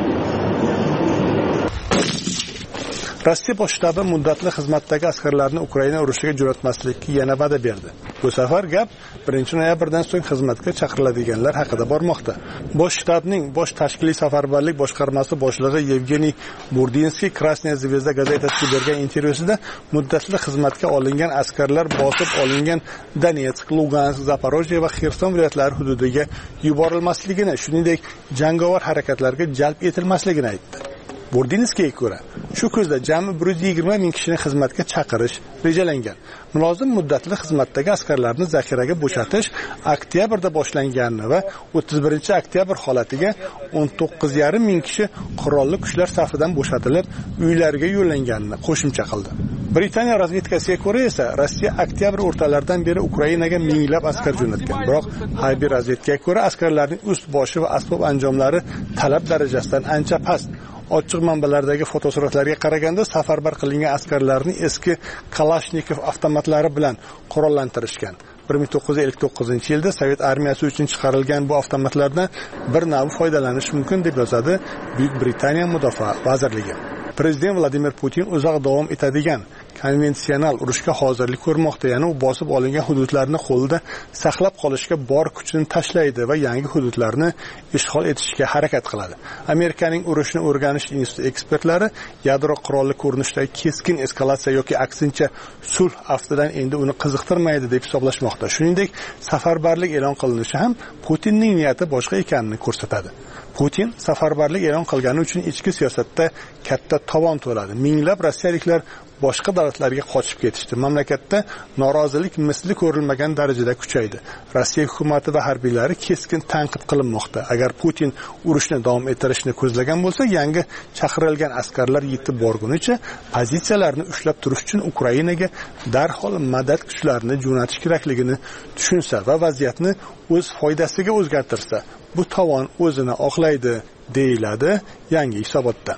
Rossiya bosh shtabi muddatli xizmatdagi askarlarni Ukraina urushiga jo'natmaslikka yana va'da berdi. Bu safar gap 1-noyabrdan so'ng xizmatga chaqiriladiganlar haqida bormoqda. Bosh shtabning bosh tashkiliy safarbarlik boshqarmasi boshlig'i Yevgeniy Burdinskiy Krasnaya Zvezda gazetasiga bergan intervyusida muddatli xizmatga olingan askarlar bosib olingan Donetsk, Lugansk, Zaporojye va Xerson viloyatlari hududiga yuborilmasligini, shuningdek jangovar harakatlarga jalb etilmasligini aytdi. Burdinskiyga ko'ra, shu kuzda jami 120 ming kishini xizmatga chaqirish rejalangan. Mulozim muddatli xizmatdagi askarlarni zaxiraga bo'shatish oktyabrda boshlanganini va 31-oktyabr holatiga 19,5 ming kishi qurolli kuchlar safidan bo'shatilib, uylariga yo'llanganini qo'shimcha qildi. Britaniya razvedkasiga ko'ra esa, Rossiya oktyabr o'rtalaridan beri Ukrainaga minglab askar jo'natgan. Biroq harbiy razvedkaga ko'ra, askarlarning ust-boshi va asbob anjomlari talab darajasidan ancha past. Ochiq manbalardagi fotosuratlarga qaraganda safarbar qilingan askarlarni eski Kalashnikov avtomatlari bilan qurollantirishgan. 1959-yilda Sovet armiyasi uchun chiqarilgan bu avtomatlardan bir navi foydalanish mumkin deb yozadi Buyuk Britaniya Mudofaa vazirligi. Prezident Vladimir Putin uzoq davom etadigan konvensional urushga hozirlik ko'rmoqda, ya'ni u bosib olingan hududlarni qo'lida saqlab qolishga bor kuchini tashlaydi va yangi hududlarni ishg'ol etishga harakat qiladi. Amerikaning urushni o'rganish instituti ekspertlari yadro qurolli ko'rinishdagi keskin eskalatsiya yoki aksincha sulh aftidan endi uni qiziqtirmaydi deb hisoblashmoqda. Shuningdek, safarbarlik e'lon qilinishi ham Putinning niyati boshqa ekanini ko'rsatadi. Putin safarbarlik e'lon qilgani uchun ichki siyosatda katta tovon to'ladi. Minglab rossiyaliklar boshqa davlatlarga qochib ketishdi. Mamlakatda norozilik misli ko'rilmagan darajada kuchaydi. Rossiya hukumati va harbiylari keskin tanqid qilinmoqda. Agar Putin urushni davom ettirishni ko'zlagan bo'lsa, yangi chaqirilgan askarlar yetib borgunicha pozitsiyalarni ushlab turish uchun Ukrainaga darhol madad kuchlarini jo'natish kerakligini tushunsa va vaziyatni o'z foydasiga o'zgartirsa, bu tovon o'zini oqlaydi, deyiladi yangi hisobotda.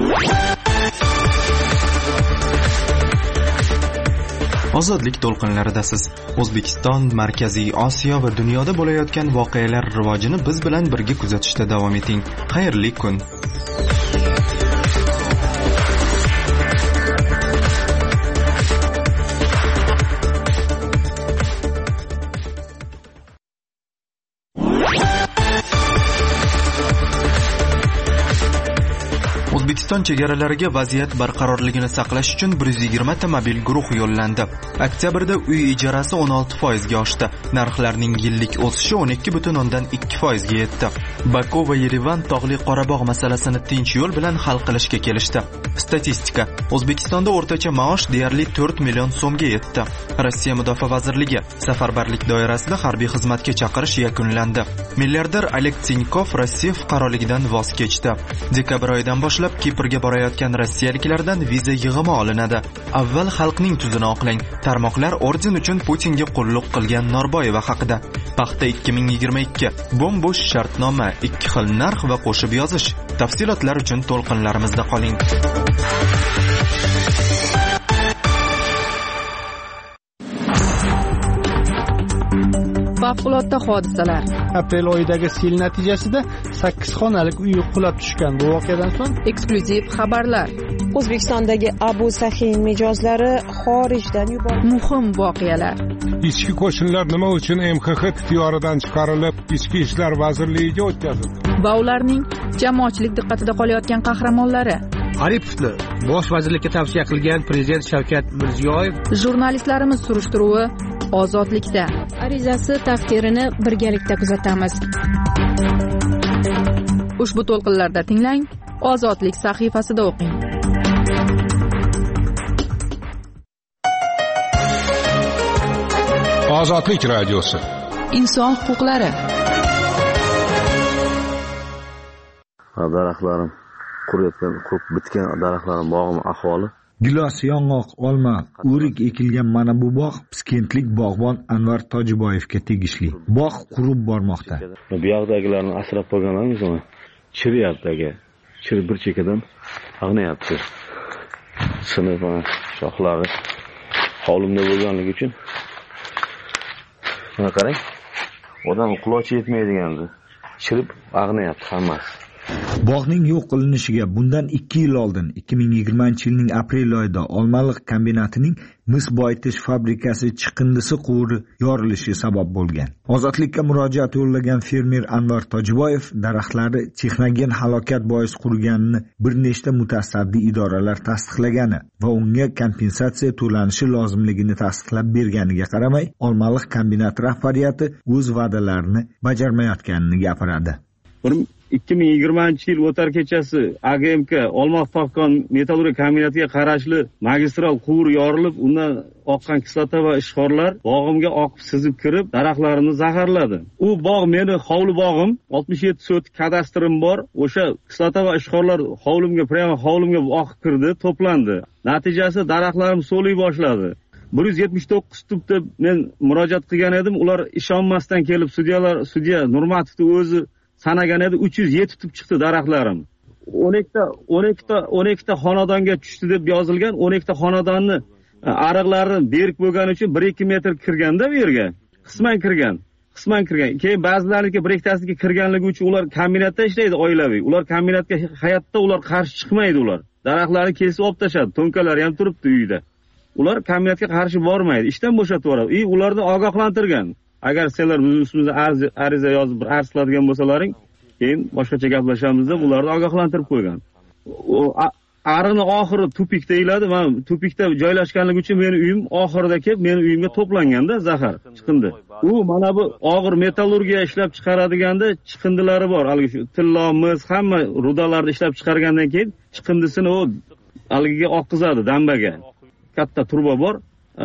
Ozodlik to'lqinlaridasiz. O'zbekiston, Markaziy Osiyo va dunyoda bo'layotgan voqealar rivojini biz bilan birga kuzatishda davom eting. Xayrli kun. O'zbekiston chegaralariga vaziyat barqarorligini saqlash uchun 120 ta mobil guruh yo'llandi. Oktyabrda uy ijarasi 16% ga oshdi. Narxlarning yillik o'sishi 12.2% ga yetdi. Baku va Yerevan tog'li Qorabog' masalasini tinch yo'l bilan hal qilishga kelishdi. Statistika: O'zbekistonda o'rtacha maosh deyarli 4 million so'mga yetdi. Rossiya Mudofaa vazirligi safarbarlik doirasida harbiy xizmatga chaqirish yakunlandi. Milliarder Oleg Tinkov Rossiya fuqaroligidan voz kechdi. Dekabr oyidan boshlab Kiprga borayotgan rossiyaliklardan viza yig'imi olinadi. Avval xalqning tuzini oqlang. Tarmoqlar orden uchun Putinga qulluq qilgan Norboyeva haqida. Paxta 2022. Bo'm-bo'sh shartnoma, 2 xil narx va qo'shib yozish. Tafsilotlar uchun to'lqinlarimizda qoling. Favqulodda hodisalar. Aprel oyidagi sel natijasida 8 xonalik uy qulab tushgan. Bu voqeadan so'ng eksklyuziv xabarlar. O'zbekistondagi Abu Sahin mijozlari xorijdan yuborildi. Muhim voqealar. Ichki qo'shinlar nima uchun MXX ixtiyoridan chiqarilib, Ichki ishlar vazirligiga o'tkazildi? Va ularning jamoatchilik diqqatida qolayotgan qahramonlari. Aripovni bosh vazirlikka tavsiya qilgan prezident Shavkat Mirziyoyev. Jurnalistlarimiz surishtiruvi ozodlikda. Arizasi taqdirini birgalikda kuzatamiz. Ushbu to'lqinlarda tinglang, Ozodlik sahifasida o'qing. Ozodlik radiosi. Inson huquqlari. Daraxtlarim quriyotgan, ko'p bitgan daraxtlarim, bog'im ahvoli. Gilos, yong'oq, olma, o'rik ekilgan mana bu bog' Piskentlik bog'bon Anvar Tojiboyevga tegishli. Bog' qurib bormoqda. Bu yoqdagilarni asrab qo'yganlarmiz uni. Chiryapti aka. Chirib bir chekadan ag'nayapti. Sinib mana shoxlari hovlimda bo'lganligi uchun. Mana qarang. Odam qulochi yetmaydigandi. Chirib ag'nayapti hammasi. Bog'ning yo'q qilinishiga bundan 2 yil oldin 2020-yilning aprel oyida Olmaliq kombinatining mis boyitish fabrikasi chiqindisi quvuri yorilishi sabab bo'lgan. Ozodlikka murojaat yo'llagan fermer Anvar Tojiboyev daraxtlari texnogen halokat bois quriganini bir nechta mutasaddi idoralar tasdiqlagani va unga kompensatsiya to'lanishi lozimligini tasdiqlab berganiga qaramay, Olmaliq kombinat rahbariyati o'z va'dalarini bajarmayotganini gapiradi. 2020-yil o'tar kechasi AGMK Olmaliq Topkon metallurgiya kombinatiga qarashli magistral quvur yorilib, undan oqqan kislota va ishxorlar bog'imga oqib sizib kirib, daraxtlarimni zaharladi. U bog' meni hovli bog'im, 67 sot kadastrim bor. O'sha kislota va ishxorlar hovlimga oqib kirdi, to'plandi. Natijasi daraxtlarim so'liy boshladi. 179 tubda men murojaat qilgan edim. Ular ishonmasdan kelib sudya Nurmatovning o'zi sanagan edi, 307 tub chiqdi daraxtlarim. 12 ta xonadonga tushdi deb yozilgan. 12 ta xonadonni ariqlari berk bo'lgani uchun 1-2 metr kirganda bu yerga qisman kirgan. Keyin ba'zilarniki bir ikkitasiga kirganligi uchun ular kombinatda ishlaydi oilaviy. Ular kombinatga hayotda qarshi chiqmaydi ular. Daraxtlarni kesib olib tashadi. To'nkalari ham turibdi uyda. ular kombinatga qarshi bormaydi, ishdan bo'shatib yuboradi. Ularni ogohlantirgan. Agar senlar biz ustimizga ariza yozib bir arz qiladigan bo'lsalaring, keyin boshqacha gaplashamiz deb ularni ogohlantirib qo'ygan. Arini oxiri tupik deyiladi. Men tupikda joylashganligi uchun meni uyim oxirida kelib, meni uyimga to'planganda zahar chiqindi. U mana bu og'ir metallurgiya ishlab chiqaradiganda chiqindilari bor. Haligi shu tillomiz, hamma rudalarni ishlab chiqargandan keyin chiqindisini u haligiga oqizadi dambaga. Katta turba bor.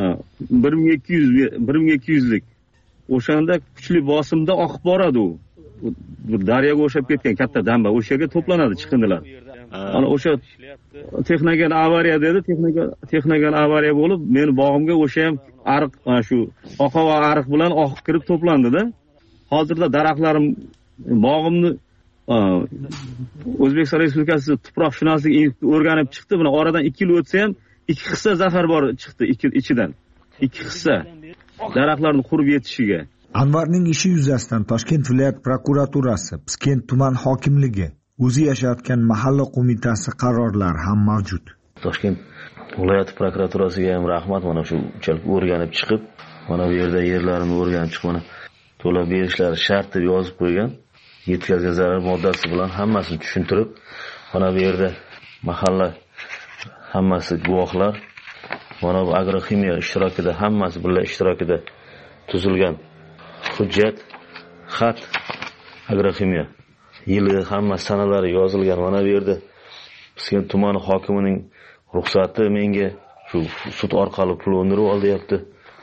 1200 lik. O'shanda kuchli bosimda oqib boradi u. Daryoga o'xshab ketgan katta damba, o'sha yerga to'planadi chiqindilar. Ana o'sha texnogen avariya dedi, texnogen avariya bo'lib, meni bog'imga o'sha ham ariq, shu oqova ariq bilan oqib kirib to'plandi-da. Hozirda daraxtlarim, bog'imni O'zbekiston Respublikasi tuproqshunoslik instituti o'rganib chiqdi. Buni oradan 2 yil o'tsa ham 2 hissa zahar bor chiqdi ichidan. 2 hissa daraxtlarning qurib yetishiga. Anvarning ishi yuzasidan Toshkent viloyat prokuraturasi, Piskent tuman hokimligi, o'zi yashayotgan mahalla qo'mitasi qarorlari ham mavjud. Toshkent viloyat prokuraturasiga ham rahmat, mana shu unchalik o'rganib chiqib, mana bu yerda yerlarini o'rganib chiqib, mana to'lab berishlari shart deb yozib qo'ygan. Yetkazgan zarar moddasi bilan hammasini tushuntirib, mana bu yerda mahalla hammasi guvohlar, mana bu agroximiya ishtirokida, hammasi birga ishtirokida tuzilgan hujjat, xat agroximiya yili hamma sanalari yozilgan. Mana bu yerda Piskent tumani hokimining ruxsati menga shu sud orqali pul undirib olyapti.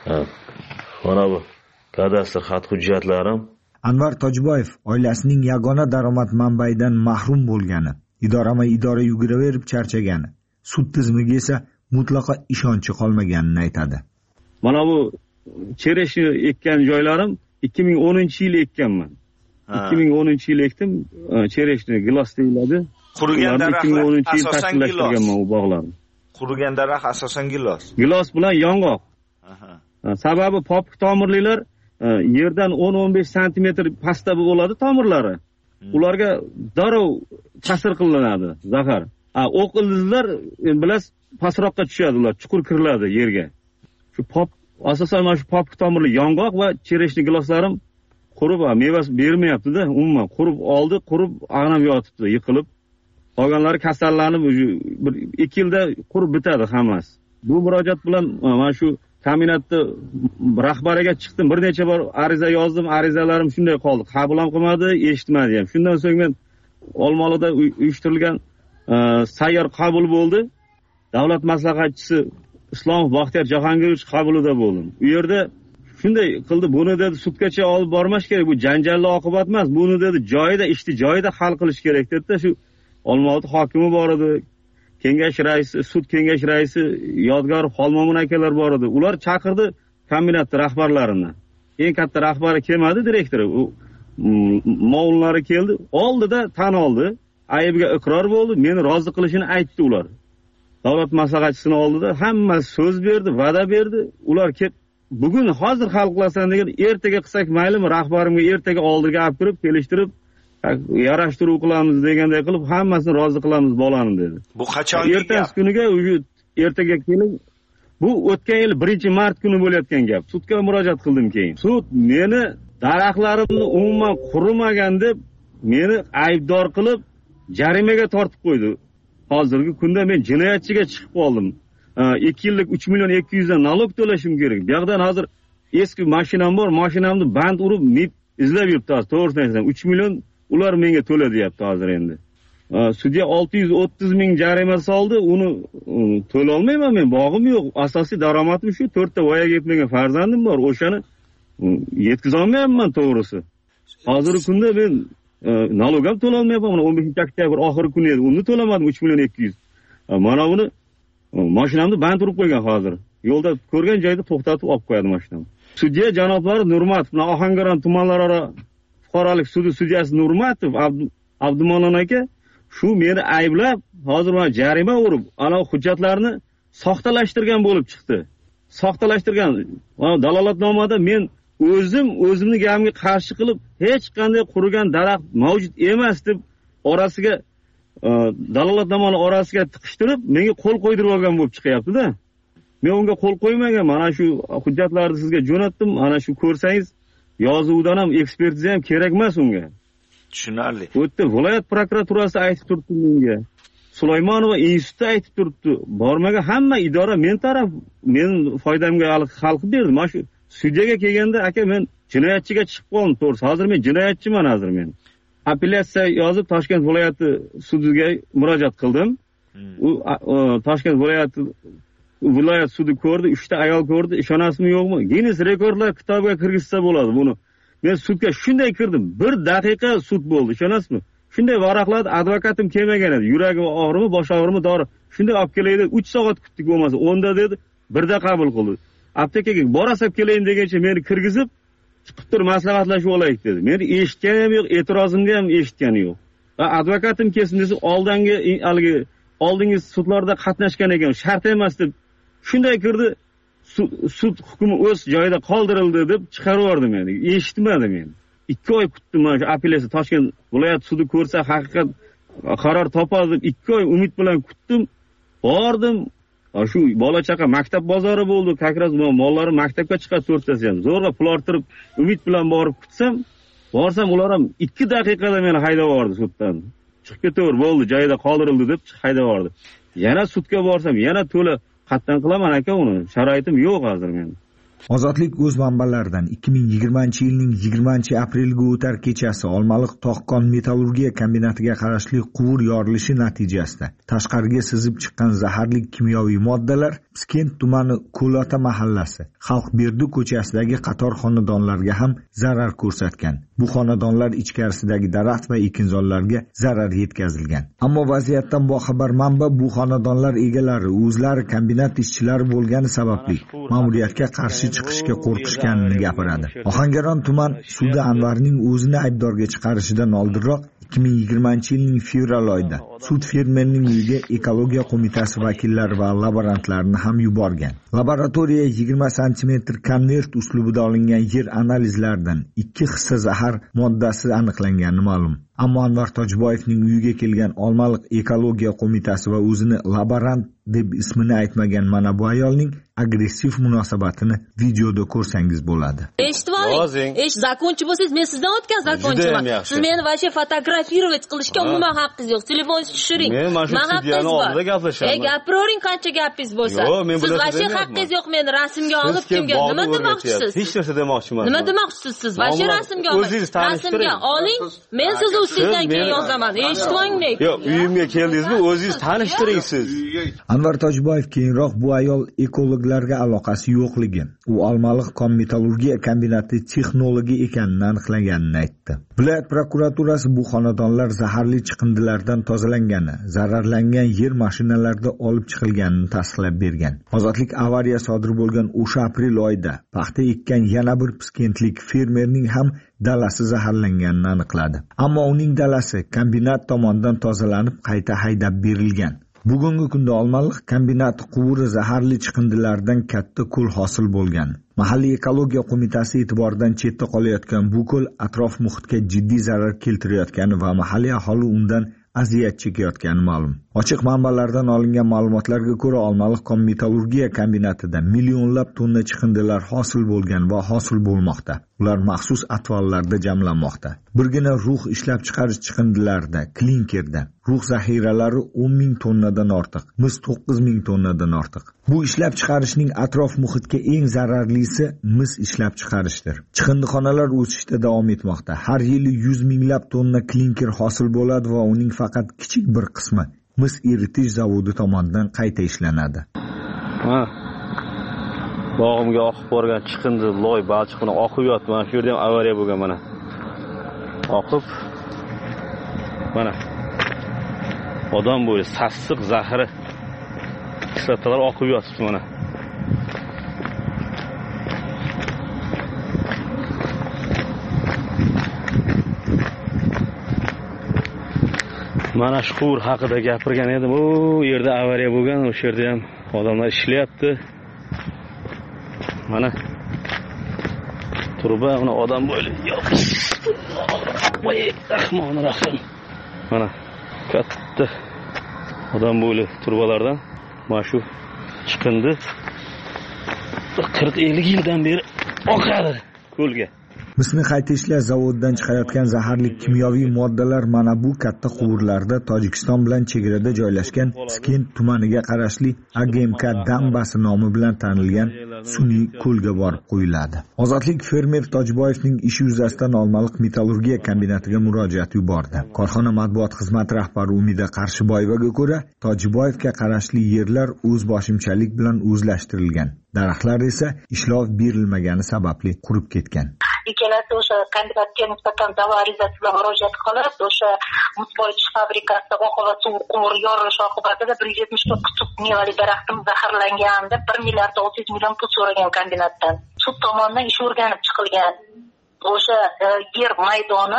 Mana bu kadastr xat hujjatlarim. Anvar Tojboyev oilasining yagona daromad manbaidan mahrum bo'lgani, idora yuguraverib charchagani, sud tizimiga esa mutlaqo ishonchi qolmaganini aytadi. Mana bu chereshni ekkan joylarim 2010-yil ekkanman. 2010-yil ekdim, chereshni gilos deyiladi. Qurigan daraxtlar 2010-yil tashkillashtirganman u bog'larni. Qurigan daraxt asosan gilos. Gilos bilan yong'oq. Sababi popuk tomirlilar yerdan 10-15 sm pastda bo'ladi tomirlari. Ularga darrov ta'sir qilinadi zahar. O'q ildizlar bilasiz pastroqqa tushadi, ular chuqur kiriladi yerga. Shu asosan mana shu popuk tomirli yong'oq va chereshni giloslarim qurib, meva bermayapti-da, umuman qurib oldi, qurib ag'nab yotibdi, yiqilib. Qolganlari kasallanib, bir 2 yilda qurib bitadi hammasi. Bu murojaat bilan mana shu kombinatni rahbariga chiqdim, bir necha bor ariza yozdim, arizalarim shunday qoldi, qabul ham qilmadi, eshitmadi ham. Shundan so'ng men Olmaliqda uyushtirilgan sayyor qabul bo'ldi. Davlat maslahatchisi Islomov Baxtiyor Jahongirovich qabulida bo'ldim. U yerda shunday qildi, buni dedi sudgacha olib bormash kerak, bu janjalli oqibat emas, buni dedi joyida, ishni joyida hal qilish kerak dedi. Shu Olmaliq hokimi bor edi, kengash raisi, sud kengash raisi Yodgor Xolmomin akalar bor edi. Ular chaqirdi kombinat rahbarlarini. Eng katta rahbari kelmadi, direktori. U ma'murlari keldi, oldida tan oldi, aybiga iqror bo'ldi, meni rozi qilishini aytdi ular. Davlat maslahatchisini oldida hamma so'z berdi, va'da berdi. Ular kelib bugun hozir hal qilasan degan, ertaga qilsak maylimi, rahbarimga ertaga oldiga olib kirib, kelishtirib yarashtiruv qilamiz deganday qilib hammasini rozi qilamiz bolani dedi. Bu qachon? Ertasi kuniga ertaga kelib, bu o'tgan yil 1-mart kuni bo'layotgan gap. Sudga murojaat qildim keyin. Sud meni daraxtlarimni umuman qurimagan deb meni aybdor qilib jarimaga tortib qo'ydi. Hozirgi kunda men jinoyatchiga chiqib qoldim. 2 yillik 3.200.000 dan nalog to'lashim kerak. Bu yerdan hozir eski mashinam bor, mashinamni band urib, izlab yuribdi. To'g'risini aytsam, 3 million ular menga to'la deyapti hozir endi. Sudya 630.000 jarima soldi, uni to'la olmayman men, bog'im yo'q. Asosiy daromadim shu, 4 ta voyaga yetmagan farzandim bor, o'shani yetkiza olmayapman to'g'risi. Hozirgi kunda men nalog ham to'la olmayapman. 15-oktyabr oxirgi kuni edi, uni to'lamadim 3.200.000. Mana buni mashinamni band urib qo'ygan hozir. Yo'lda ko'rgan joyda to'xtatib olib qo'yadi mashinamni. Sudya janoblari Nurmatov, Ohangaron tumanlararo fuqarolik sudi sudyasi Nurmatov Abdumonon aka shu meni ayblab, hozir mana jarima urib, ana hujjatlarni soxtalashtirgan bo'lib chiqdi. Soxtalashtirgan. Mana dalolatnomada men o'zimni gapimga qarshi qilib, hech qanday qurigan daraxt mavjud emas deb orasiga dalolatnomaning orasiga tiqishtirib, menga qo'l qo'ydirib olgan bo'lib chiqyapti-da. men unga qo'l qo'ymagan, mana shu hujjatlarni sizga jo'natdim, mana shu ko'rsangiz, yozuvdan ham ekspertiza ham kerak emas unga. Tushunarli. Bu yerda viloyat prokuraturasi aytib turibdi menga. Sulaymonova instituti aytib turibdi. Bormagan hamma idora men taraf, men foydamga xalqi berdi. Mana shu sudyaga kelganda aka men jinoyatchiga chiqib qoldim, to'g'risi. Hozir men jinoyatchiman hozir men. Apellyatsiya yozib Toshkent viloyati sudiga murojaat qildim. U Toshkent viloyat sudi ko'rdi, 3 ta ayol ko'rdi, ishonasizmi yo'qmi? Guinness rekordlar kitobiga kirgizsa bo'ladi buni. Men sudga shunday kirdim, 1 daqiqa sud bo'ldi, ishonasizmi? Shunday varaqladi, advokatim kelmagan edi. Yuragim og'rimi, bosh og'rimi, dori. Shunday olib kelaydi, 3 soat kutdik bo'lmasa, 10da dedi, 1da qabul qildi. Aptekaga borasab kelayin degancha meni kirgizib, chiqib tur maslahatlashib olaylik dedi. Men eshitganim yo'q, e'tirozimni ham eshitgani yo'q. Va advokatim kelsin desa, oldingi sudlarda qatnashgan ekan, shart emas deb shunday kirdi, sud hukmi o'z joyida qoldirildi deb chiqarib yubordi meni. Eshitmadim men. 2 oy kutdim mana shu apellyatsiya Toshkent viloyat sudi ko'rsa haqiqat qaror topadi deb 2 oy umid bilan kutdim. Bordim. Shu bola chaqa maktab bozori bo'ldi. Kakras mollari maktabga chiqadi 4tasi ham. Zo'rg'a pul orttirib umid bilan borib kutsam, borsam ular ham 2 daqiqada meni haydab yubordi suddan. Chiqib ketaver, bo'ldi, joyida qoldirildi deb haydab yubordi. Yana sudga borsam, yana to'la qatdan qilaman aka uni. Sharoitim yo'q hozir men. Ozodlik o'z manbalaridan 2020-yilning 20-aprelga o'tar kechasi Olmaliq Toqqon metallurgiya kombinatiga qarashli quvur yorilishi natijasida tashqariga sizib chiqqan zaharli kimyoviy moddalar Piskent tumani Ko'lota mahallasi, Xalqberdi ko'chasidagi qator xonadonlarga ham zarar ko'rsatgan. Bu xonadonlar ichkarisidagi daraxt va ekinzorlarga zarar yetkazilgan. Ammo vaziyatdan boxabar manba bu xonadonlar egalari o'zlari kombinat ishchilari bo'lgani sababli ma'muriyatga qarshi chiqishga qo'rqishganini gapiradi. Ohangaron tuman sudi Anvarning o'zini aybdorga chiqarishidan oldinroq 2020-yilning fevral oyida sud fermerning uyiga ekologiya qo'mitasi vakillari va laborantlarni ham yuborgan. Laboratoriya 20 sm konvert uslubida olingan yer analizlaridan 2 hissa zahar moddasi aniqlangani ma'lum. Ammo Anvar Tojboyevning uyiga kelgan Olmaliq ekologiya qo'mitasi va o'zini laborant deb ismini aytmagan mana bu ayolning agressiv munosabatini videoda ko'rsangiz bo'ladi. Eshitib oling. Zakonchi bo'lsangiz, men sizdan o'tgan zakonchiman. Siz meni vaqti fotografировать qilishga umuman haqqingiz yo'q. Telefoningizni tushiring. Men sudyaning oldida gaplashaman. Gapiravering qancha gapingiz bo'lsa. Siz vaqti haqqingiz yo'q meni rasmga olib kimga nima demoqchisiz? Hech narsa demoqchiman. Nima demoqchisiz siz? Vaqti rasmga olib. Rasmga oling. Men sizni ustingizdan keyin yozaman. Eshitib oling. Yo'q, uyimga keldingizmi? O'zingiz tanishtiring siz. Anvar Tojboyev keyinroq bu ayol ekologlarga aloqasi yo'qligi, u Olmaliq kon-metallurgiya kombinati texnologi ekanini aniqlaganini aytdi. Viloyat prokuraturasi bu xonadonlar zaharli chiqindilardan tozalangani, zararlangan yer mashinalarda olib chiqilganini tasdiqlab bergan. Ozodlik avariya sodir bo'lgan o'sha aprel oyida paxta ekkan yana bir piskentlik fermerning ham dalasi zaharlanganini aniqladi. Ammo uning dalasi kombinat tomonidan tozalanib qayta haydab berilgan. Bugungi kunda Olmaliq kombinati quvuri zaharli chiqindilardan katta ko'l hosil bo'lgan. Mahalliy ekologiya qo'mitasi e'tiboridan chetda qolayotgan bu ko'l atrof muhitga jiddiy zarar keltirayotgani va mahalliy aholi undan aziyat chekayotgani ma'lum. Ochiq manbalardan olingan ma'lumotlarga ko'ra Olmaliq kon-metallurgiya kombinatida millionlab tonna chiqindilar hosil bo'lgan va hosil bo'lmoqda. Ular maxsus atvollarda jamlanmoqda. Birgina rux ishlab chiqarish chiqindilarida, klinkerda rux zaxiralari 10,000 tonnadan ortiq, mis 9,000 tonnadan ortiq. Bu ishlab chiqarishning atrof muhitga eng zararlisi mis ishlab chiqarishdir. Chiqindixonalar o'sishda davom etmoqda. Har yili 100 minglab tonna klinker hosil bo'ladi va uning faqat kichik bir qismi mis eritish zavodi tomonidan qayta ishlanadi. Bog'imga oqib borgan chiqindi, loy, balchiqni oqib yotdi. Mana shu yerda ham avariya bo'lgan mana. Oqib mana odam bo'yi sassiq zahri kislotalar oqib yotibdi mana. Mana shu quvur haqida gapirgan edim. O yerda avariya bo'lgan, o'sha yerda ham odamlar ishlayapti. Mana turba, uni odam bo'li. Voy, rahmonir-rahim. Mana katta odam bo'li turbalardan mana shu chiqindi 40-50 yildan beri oqadi ko'lga. Misni qayta ishlash zavodidan chiqayotgan zaharli kimyoviy moddalar mana bu katta quvurlarda Tojikiston bilan chegarada joylashgan Skent tumaniga qarashli AGMK dambasi nomi bilan tanilgan sun'iy ko'lga borib qo'yiladi. Ozodlik fermer Tojiboyevning ishi yuzasidan Olmaliq metallurgiya kombinatiga murojaat yubordi. Korxona matbuot xizmati rahbari Umida Qarshiboyevaga ko'ra, Tojiboyevga qarashli yerlar o'zboshimchalik bilan o'zlashtirilgan. Daraxtlar esa ishlov berilmagani sababli qurib ketgan. Ikkalasi o'sha kombinatga nisbatan da'vo arizasi bilan murojaat qilib, o'sha muzboyitish fabrikasida oqova suv quvur yorilishi oqibatida 174 tub mevali daraxtim zaharlangan deb 1 milliard 600 million pul so'ragan kombinatdan. Sud tomonidan ish o'rganib chiqilgan. O'sha yer maydoni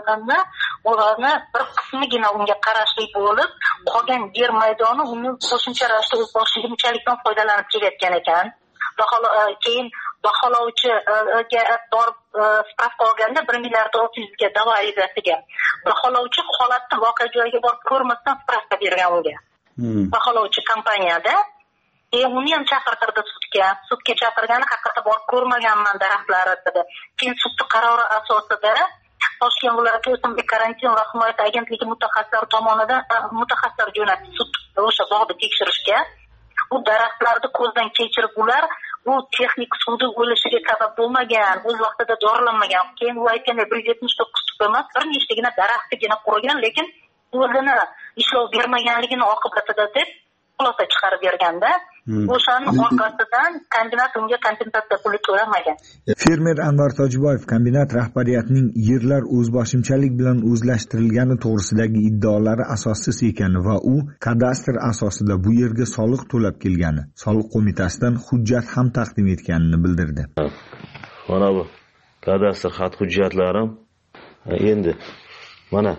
ularni bir qismigina unga qarashli bo'lib, qolgan yer maydoni uni qo'shimcha ravishda o'zboshimchalikdan foydalanib kelayotgan ekan. Keyin baholovchiga borib spravka olganda 1 milliard 600 ga da'vo arizasiga baholovchi holatni voqea joyiga borib ko'rmasdan spravka bergan unga. Baholovchi kompaniyada uni ham chaqirtirdi sudga chaqirgani haqida borib ko'rmaganman daraxtlarni dedi. Keyin sudning qarori asosida Toshkent viloyati o'simlik karantin va himoya agentligi mutaxassislari tomonidan mutaxassislar jo'natdi sud o'sha bog'ni tekshirishga. Bu daraxtlarni ko'zdan kechirib ular bu texnik suvni o'lishiga sabab bo'lmagan, o'z vaqtida dorilanmagan. Keyin u aytganda 179 tup emas, bir nechtagina daraxtgina qurigan, lekin o'zini ishlov bermaganligini oqibatida deb xulosa chiqarib berganda, o'shani orqasidan kombinat unga kompensatsiya puli to'lamagan. Fermer Anvar Tojiboyev kombinat rahbariyatining yerlar o'zboshimchalik bilan o'zlashtirilgani to'g'risidagi iddaolari asossiz ekani va u kadastr asosida bu yerga soliq to'lab kelgani, soliq qo'mitasidan hujjat ham taqdim etganini bildirdi. Mana bu kadastr xat hujjatlarim endi mana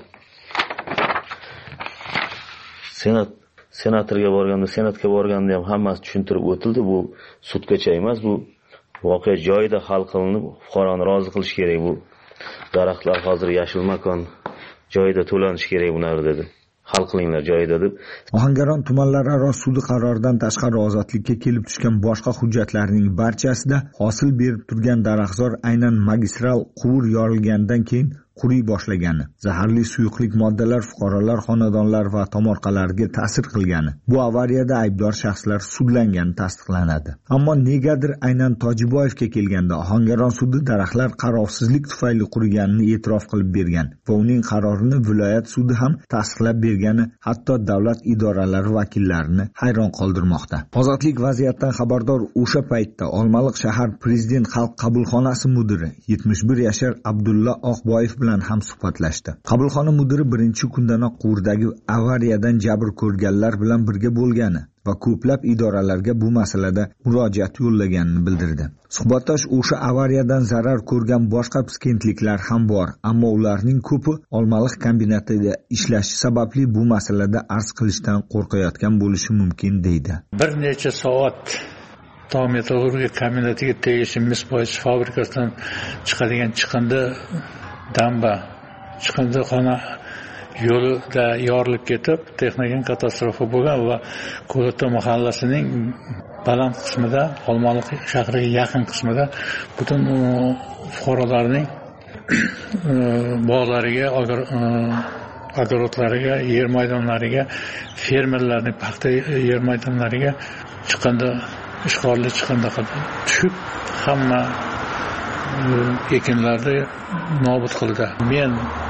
senatga borganda ham hammasi tushuntirib o'tildi. Bu sudgacha emas, bu voqea joyida hal qilinib, fuqaroni rozi qilish kerak. Bu daraxtlar hozir yashil makon joyida to'lanishi kerak bular dedi. Hal qilinglar joyida deb. Ohangaron tumanlararo sudi qaroridan tashqari ozodlikka kelib tushgan boshqa hujjatlarning barchasida hosil berib turgan daraxtzor aynan magistral quvur yorilgandan keyin quriy boshlagani, zaharli suyuqlik moddalar fuqarolar xonadonlar va tomorqalarga ta'sir qilgani, bu avariyada aybdor shaxslar sudlangani tasdiqlanadi. Ammo negadir aynan Tojiboyevga kelganda Ohangaron sudi daraxtlar qarovsizlik tufayli quriganini e'tirof qilib bergan va uning qarorini viloyat sudi ham tasdiqlab bergani hatto davlat idoralari vakillarini hayron qoldirmoqda. Ozodlik vaziyatdan xabardor o'sha paytda Olmaliq shahar prezident xalq qabulxonasi mudiri 71 yashar Abdulla Oqboyev bilan ham suhbatlashdi. Qabulxona mudiri birinchi kundanoq quvurdagi avariyadan jabr ko'rganlar bilan birga bo'lgani va ko'plab idoralarga bu masalada murojaat yo'llaganini bildirdi. Suhbatdosh o'sha avariyadan zarar ko'rgan boshqa piskentliklar ham bor, ammo ularning ko'pi Olmaliq kombinatida ishlashi sababli bu masalada arz qilishdan qo'rqayotgan bo'lishi mumkin deydi. Bir necha soat metallurgiya kombinatiga tegishli mis boyitish fabrikasidan chiqadigan chiqindi damba chiqindi xona yo'lida yorilib ketib, texnik katastrofa bo'lgan va Ko'lota mahallasining baland qismida, Olmaliq shahriga yaqin qismida butun fuqarolarning bog'lariga, огородlariga, yer maydonlariga, fermerlarning paxta yer maydonlariga chiqindi ishg'olli chiqindi tushib, hamma ekinlarni nobud qildi. Men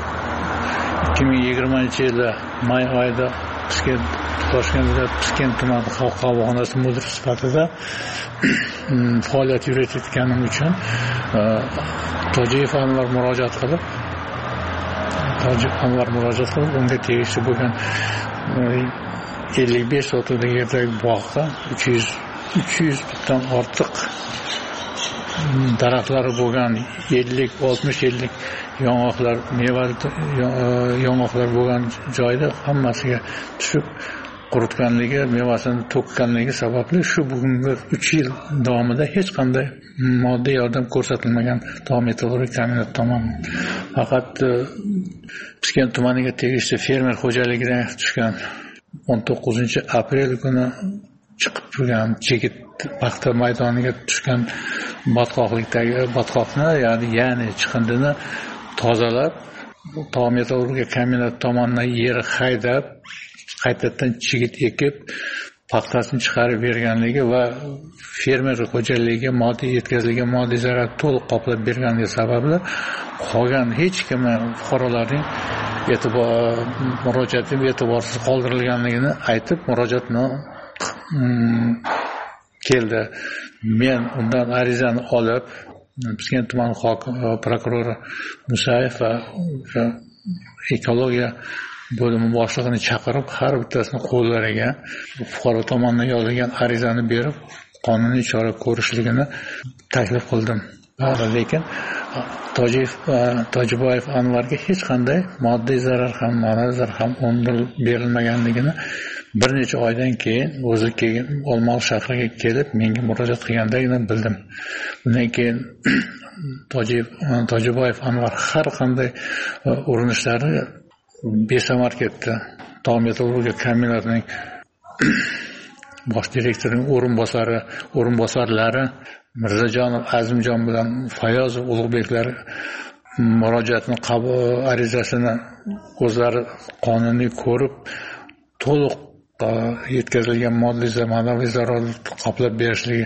2020-yilda may oyida Toshkentda Piskent tumani xalq qabulxonasi mudiri sifatida faoliyat yuritayotganim uchun Tojiyev Anvar murojaat qilib, unga tegishli bo'lgan 55 sotuvda yerdagi bog'da 300 dan ortiq daraxtlari bo'lgan 60-50 yong'oqlar, mevali yong'oqlar bo'lgan joyda hammasiga tushib quritganligi, mevasini to'kkanligi sababli shu bugungi 3 yil davomida hech qanday moddiy yordam ko'rsatilmagan metallurgiya kombinati tomonidan. Faqat Piskent tumaniga tegishli fermer xo'jaligidan tushgan 19 aprel kuni chiqib turgan chekit paxta maydoniga tushgan botqoqni ya'ni chiqindini tozalab, tog' metallurgiya kombinati tomonidan yer haydab, qaytadan chigit ekib, paxtasini chiqarib berganligi va fermer xo'jaligiga yetkazilgan moddiy zarar to'liq qoplab berganligi sababli qolgan hech kimni fuqarolarning murojaati e'tiborsiz qoldirilganligini aytib, murojaatni keldi. Men undan arizani olib, Piskent tuman prokurori Musayev va ekologiya bo'limi boshlig'ini chaqirib, har bittasini qo'llariga fuqaro tomonidan yozilgan arizani berib, qonuniy chora ko'rishligini taklif qildim. Lekin Tojiboyev Anvarga hech qanday moddiy zarar ham, ma'naviy zarar ham berilmaganligini bir necha oydan keyin o'zi keyin Olmaliq shahriga kelib menga murojaat qilgandagina bildim. Undan keyin Tojiboyev Anvar har qanday urinishlari besamar ketdi. Tog' metallurgiya kombinatining bosh direktorining o'rinbosarlari Mirzajonov Azimjon bilan Fayozov Ulug'beklar murojaatni arizasini o'zlari qonuniy ko'rib, to'liq yetkazilgan moddiy ma'naviy zararni qoplab berishligi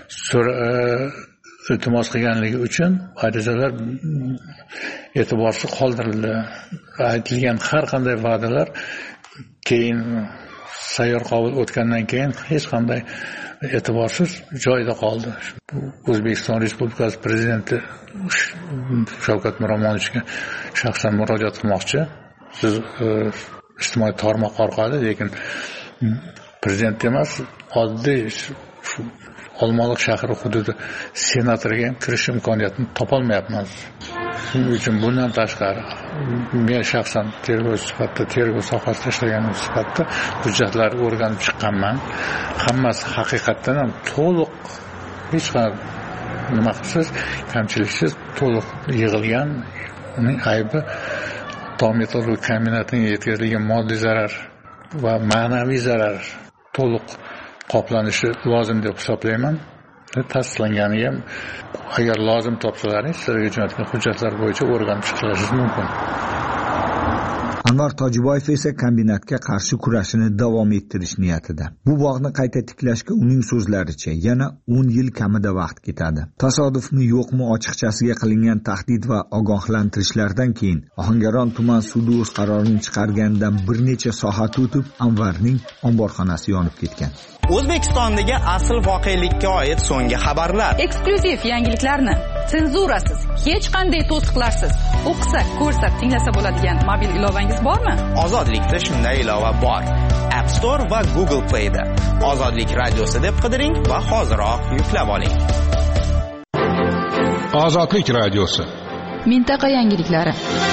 iltimos qilganligi uchun arizalar e'tiborsiz qoldirildi. Aytilgan har qanday va'dalar keyin sayyor qabul o'tgandan keyin hech qanday e'tiborsiz joyida qoldi. O'zbekiston Respublikasi Prezidenti Shavkat Miromonovichga shaxsan murojaat qilmoqchi. Siz ijtimoiy tarmoq orqali, lekin prezident emas, oddiy Olmaliq shahri hududi senatoriga ham kirish imkoniyatini topolmayapmiz. Shuning uchun bundan tashqari men shaxsan tergov sohasida ishlaganim sifatida hujjatlarni o'rganib chiqqanman. Hammasi haqiqatdan ham to'liq, hech qanday nimasiz, kamchiliksiz to'liq yig'ilgan. Uning aybi tog' metallurgiya kombinatiga yetkazilgan moddiy zarar va ma'naviy zarar to'liq qoplanishi lozim deb hisoblayman. Tasdiqlangani ham agar lozim topsalaringiz sizlarga jo'natgan hujjatlar bo'yicha o'rganib chiqishingiz mumkin. Anvar Tojiboyev esa kombinatga qarshi kurashini davom ettirish niyatida. Bu bog'ni qayta tiklashga uning so'zlaricha yana 10 yil kamida vaqt ketadi. Tasodifmi yo'qmi ochiqchasiga qilingan tahdid va ogohlantirishlardan keyin Ohangaron tuman sudi o'z qarorini chiqarganidan bir necha soat o'tib Anvarning omborxonasi yonib ketgan. O'zbekistondagi asl voqelikka oid so'nggi xabarlar. Eksklyuziv yangiliklarni senzurasiz, hech qanday to'siqlarsiz o'qisa, ko'rsa, tinglasa bo'ladigan mobil ilovangiz bormi? Ozodlikda shunday ilova bor. App Store va Google Play da Ozodlik radiosi deb qidiring va hoziroq yuklab oling. Ozodlik radiosi. Mintaqa yangiliklari.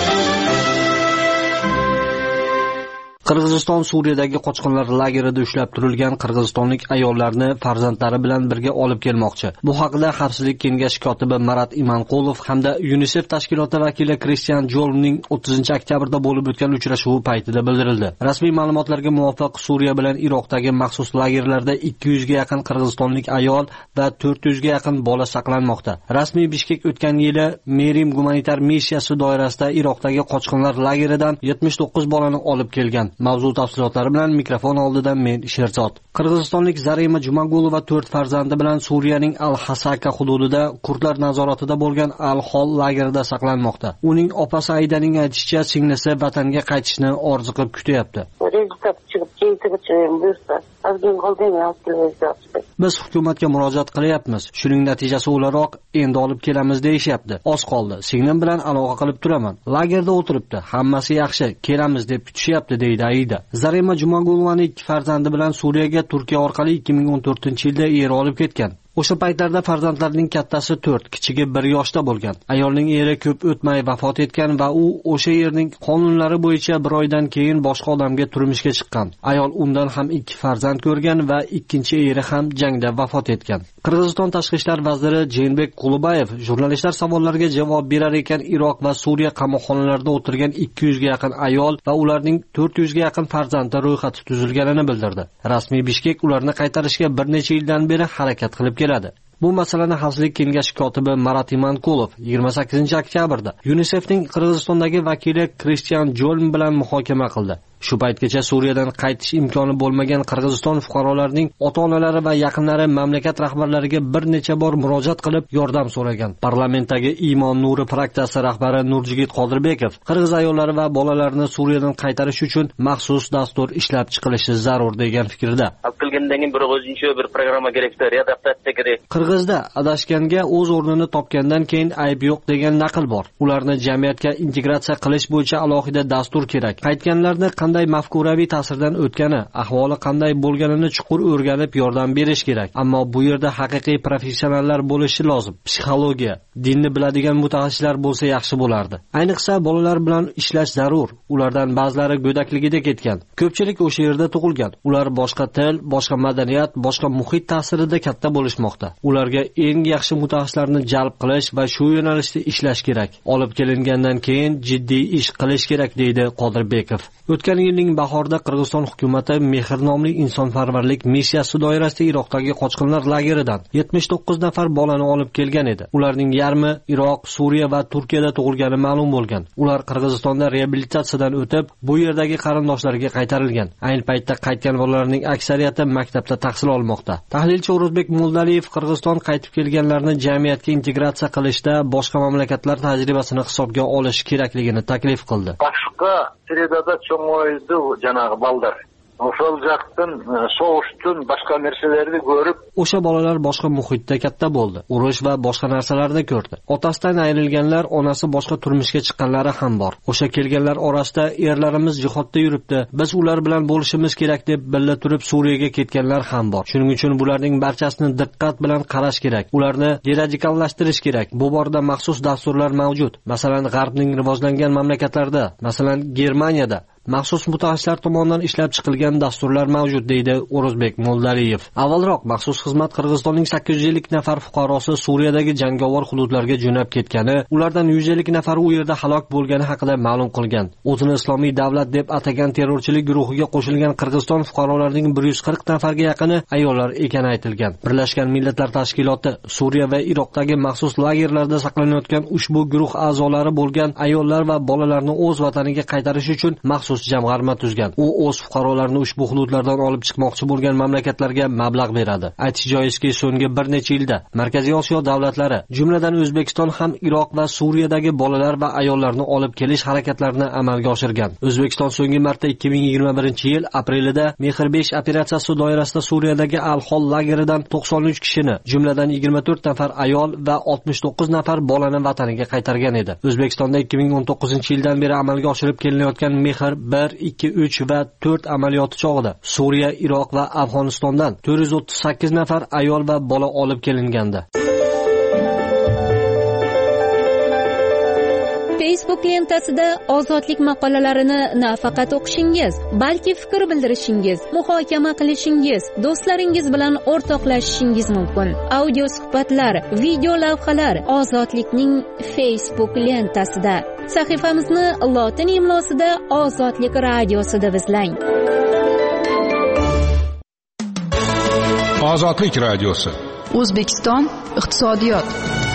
Qirg'iziston Suriyadagi qochqinlar lagerida ushlab turilgan qirg'izistonlik ayollarni farzandlari bilan birga olib kelmoqchi. Bu haqida Xavfsizlik kengashi kotibi Marat Imanqulov hamda UNICEF tashkiloti vakili Christian Jolning 30-oktyabrda bo'lib o'tgan uchrashuvi paytida bildirildi. Rasmiy ma'lumotlarga muvofiq Suriya bilan Iroqdagi maxsus lagerlarda 200 ga yaqin qirg'izistonlik ayol va 400 ga yaqin bola saqlanmoqda. Rasmiy Bishkek o'tgan yili Merim gumanitar missiyasi doirasida Iroqdagi qochqinlar lageridan 79 bolani olib kelgan. Mavzu tafsilotlari bilan mikrofon oldida men Sherzod. Qirg'izistonlik Zarima Jumagulova 4 farzandi bilan Suriyaning Al-Hasaka hududida kurdlar nazoratida bo'lgan Al-Hol lagerida saqlanmoqda. Uning opasi Aydaning aytishicha, singlisi vatanga qaytishni orziqib kutyapti. Biz hukumatga murojaat qilyapmiz. Shuning natijasi o'laroq endi olib kelamiz deyishyapti. Oz qoldi. Singlim bilan aloqa qilib turaman. Lagerda o'tiribdi. Hammasi yaxshi. Kelamiz deb kutishyapti deydi Aida. Zarima Jumagulovaning 2 farzandi bilan Suriyaga Turkiya orqali 2014-yilda yer olib ketgan. O'sha paytlarda farzandlarining kattasi 4, kichigi 1 yoshda bo'lgan. Ayolning eri ko'p o'tmay vafot etgan va u o'sha yerning qonunlari bo'yicha 1 oydan keyin boshqa odamga turmushga chiqqan. Ayol undan ham 2 farzand ko'rgan va ikkinchi eri ham jangda vafot etgan. Qirg'iziston tashqi ishlar vaziri Jeenbek Qulubayev jurnalistlar savollariga javob berar ekan Iroq va Suriya qamoqxonalarida o'tirgan 200 ga yaqin ayol va ularning 400 ga yaqin farzandi ro'yxati tuzilganini bildirdi. Rasmiy Bishkek ularni qaytarishga bir necha yildan beri harakat qilib keladi. Bu masalani Xavfsizlik kengashi kotibi Marat Imanqulov 28-oktyabrda UNICEFning Qirg'izistondagi vakili Kristian Jolm bilan muhokama qildi. Shu paytgacha Suriyadan qaytish imkoni bo'lmagan Qirg'iziston fuqarolarining ota-onalari va yaqinlari mamlakat rahbarlariga bir necha bor murojaat qilib yordam so'ragan. Parlamentdagi Iymon Nuri fraksiyasi rahbari Nurjigit Qodirbekov qirg'iz ayollari va bolalarini Suriyadan qaytarish uchun maxsus dastur ishlab chiqilishi zarur degan fikrda. bir programma kerakdir, adaptatsiya kerak. Qirg'izda adashganga o'z o'rnini topgandan keyin ayb yo'q degan naql bor. Ularni jamiyatga integratsiya qilish bo'yicha alohida dastur kerak. Qaytganlarni qanday mafkuraviy ta'sirdan o'tgani, ahvoli qanday bo'lganini chuqur o'rganib yordam berish kerak. Ammo bu yerda haqiqiy professionallar bo'lishi lozim. Psixologiya, dinni biladigan mutaxassislar bo'lsa yaxshi bo'lardi. Ayniqsa bolalar bilan ishlash zarur. Ulardan ba'zilari go'dakligida ketgan. Ko'pchilik o'sha yerda tug'ilgan. Ular boshqa til, boshqa madaniyat, boshqa muhit ta'sirida katta bo'lishmoqda. Ularga eng yaxshi mutaxassislarni jalb qilish va shu yo'nalishda ishlash kerak. Olib kelingandan keyin jiddiy ish qilish kerak deydi Qodirbekov. O'tgan yilning bahorida Qirg'iziston hukumatı Mehr nomli insonparvarlik missiyasi doirasida Iroqdagi qochqinlar lageridan 79 nafar bolani olib kelgan edi. Ularning yarmi Iroq, Suriya va Turkiyada tug'ilgani ma'lum bo'lgan. Ular Qirg'izistonda reabilitatsiyadan o'tib, bu yerdagi qarindoshlariga qaytarilgan. Ayni paytda qaytgan bolalarning aksariyati maktabda tahsil olmoqda. Tahlilchi O'rozbek Mo'ldaliyev Qirg'iziston qaytib kelganlarni jamiyatga integratsiya qilishda boshqa mamlakatlar tajribasini hisobga olish kerakligini taklif qildi. Boshqa sredada cho'ng'oydi janob balдар. O'shal jaqdan so'g'ishdan boshqa narsalarni ko'rib, o'sha bolalar boshqa muhitda katta bo'ldi. Urush va boshqa narsalarni ko'rdi. Otasidan ayrilganlar, onasi boshqa turmushga chiqqanlari ham bor. O'sha kelganlar orasida erlarimiz jihodda yuribdi. Biz ular bilan bo'lishimiz kerak deb billa turib Suriyaga ketganlar ham bor. Shuning uchun bularning barchasini diqqat bilan qarash kerak. Ularni deradikallashtirish kerak. Bu borada maxsus dasturlar mavjud. Masalan, G'arbning rivojlangan mamlakatlarida, masalan, Germaniyada maxsus mutaxassislar tomonidan ishlab chiqilgan dasturlar mavjud deydi O'rozbek Mo'ldaliyev. Avvalroq maxsus xizmat Qirg'izistonning 850 nafar fuqarosi Suriyadagi jangovar hududlarga jo'nab ketgani, ulardan 150 nafari u yerda halok bo'lgani haqida ma'lum qilgan. O'zini islomiy davlat deb atagan terrorchilik guruhiga qo'shilgan Qirg'iziston fuqarolarining 140 nafarga yaqini ayollar ekani aytilgan. Birlashgan Millatlar Tashkiloti Suriya va Iroqdagi maxsus lagerlarda saqlanayotgan ushbu guruh a'zolari bo'lgan ayollar va bolalarni o'z vataniga qaytarish uchun maxsus jamg'arma tuzgan. U o'z fuqarolarini ushbu hududlardan olib chiqmoqchi bo'lgan mamlakatlarga mablag' beradi. Aytish joizki, so'nggi bir necha yilda Markaziy Osiyo davlatlari, jumladan O'zbekiston ham Iroq va Suriyadagi bolalar va ayollarni olib kelish harakatlarini amalga oshirgan. O'zbekiston so'nggi marta 2021-yil aprelida Mehr 5 operatsiyasi doirasida Suriyadagi Al-Hol lageridan 93 kishini, jumladan 24 nafar ayol va 69 nafar bolani vataniga qaytargan edi. O'zbekistonda 2019-yildan beri amalga oshirib kelinayotgan Mehr 1, 2, 3 va 4 amaliyoti chog'ida Suriya, Iroq va Afg'onistondan 438 nafar ayol va bola olib kelingandi. Facebook lentasida ozodlik maqolalarini nafaqat o'qishingiz, balki fikr bildirishingiz, muhokama qilishingiz, do'stlaringiz bilan o'rtoqlashishingiz mumkin. Audio suhbatlar, video lavhalar ozodlikning Facebook lentasida. Sahifamizni lotin imlosida Ozodlik radiosida izlang. Ozodlik radiosi. O'zbekiston iqtisodiyot.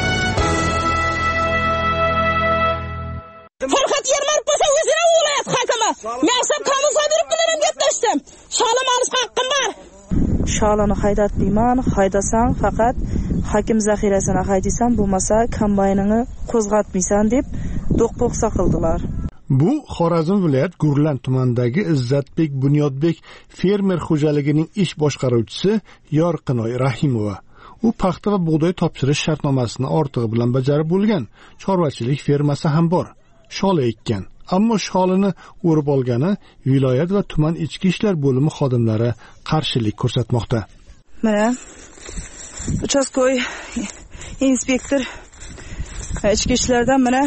Farhat Yermarov bo'lsa o'zini viloyat hokimi. Men ham qamoqqa berib bilan gaplashdim. Sholim olish haqqim bor. Sholini haydatmayman, haydasam faqat hokim zaxirasini haydaysan, bo'lmasa kombaynini qo'zg'atmaysan deb do'q-po'qsa qildilar. Bu Xorazm viloyat Gurlan tumanidagi Izzatbek Bunyodbek fermer xo'jaligining ish boshqaruvchisi Yorqinoy Rahimova. U paxta va bug'doy topshirish shartnomasini ortig'i bilan bajarib bo'lgan. Chorvachilik fermasi ham bor. Shola ekkan. Ammo sholini o'rib olgani viloyat va tuman ichki ishlar bo'limi xodimlari qarshilik ko'rsatmoqda. Mana uchastkoy inspektor ichki ishlardan mana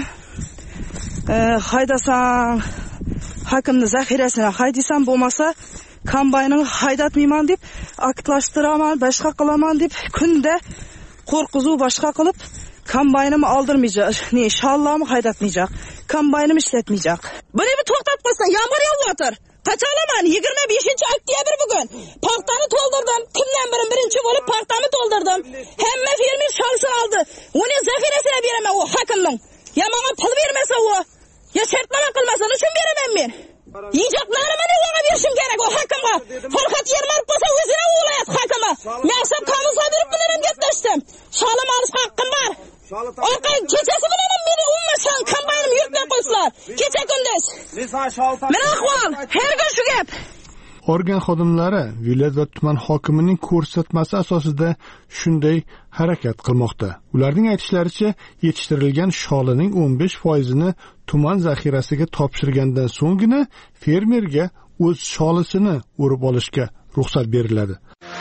haydasam hokimni zaxirasini haydaysan, bo'lmasa kombaynini haydatmayman deb aktlashtıraman, boshqa qilaman deb kunda qo'rqizuv boshqa qilib kombaynimni oldirmayacak, ne shallamni haydatmayacak, kombaynimni ishlatmayacak. Buni bir to'xtatib qo'ysan, yomg'ir yog'yotir. Qachalaman 25-oktyabr bugun. Paxtani to'ldirdim. Kundan birinchi bo'lib paxtani to'ldirdim. Hamma fermer sholsin oldi. Uni zaxirasini beraman u hakimning. Ya menga pul bermasa u, ya shartnoma qilmasa uchun beraman men. Yiyeceklarimi ne ona berishim kerak o hakimga. Farhat Yermarov bo'lsa o'zini viloyat hakimi. Men ham qonunga berib bilarim deb tasdim. Sholim olish haqqim bor. Orqa kechasi bilan meni ummasan kombaynim yurtmay qo'ysalar. Kecha kunduz. Men ahvol har kun shu gap. Organ xodimlari viloyat va tuman hokimining ko'rsatmasi asosida shunday harakat qilmoqda. Ularning aytishlaricha, yetishtirilgan sholining 15%ni tuman zaxirasiga topshirgandan so'nggina fermerga o'z sholisini o'rib olishga ruxsat beriladi.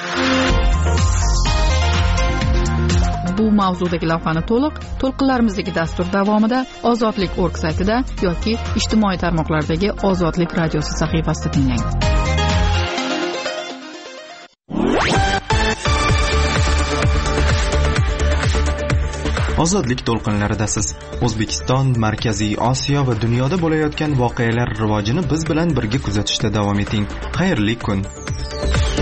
Bu mavzudagi lavhani to'lqinlarimizdagi dastur davomida ozodlik.org saytida yoki ijtimoiy tarmoqlardagi Ozodlik radiosi sahifasida tinglang. Ozodlik to'lqinlaridasiz. O'zbekiston, Markaziy Osiyo va dunyoda bo'layotgan voqealar rivojini biz bilan birga kuzatishda davom eting. Xayrli kun.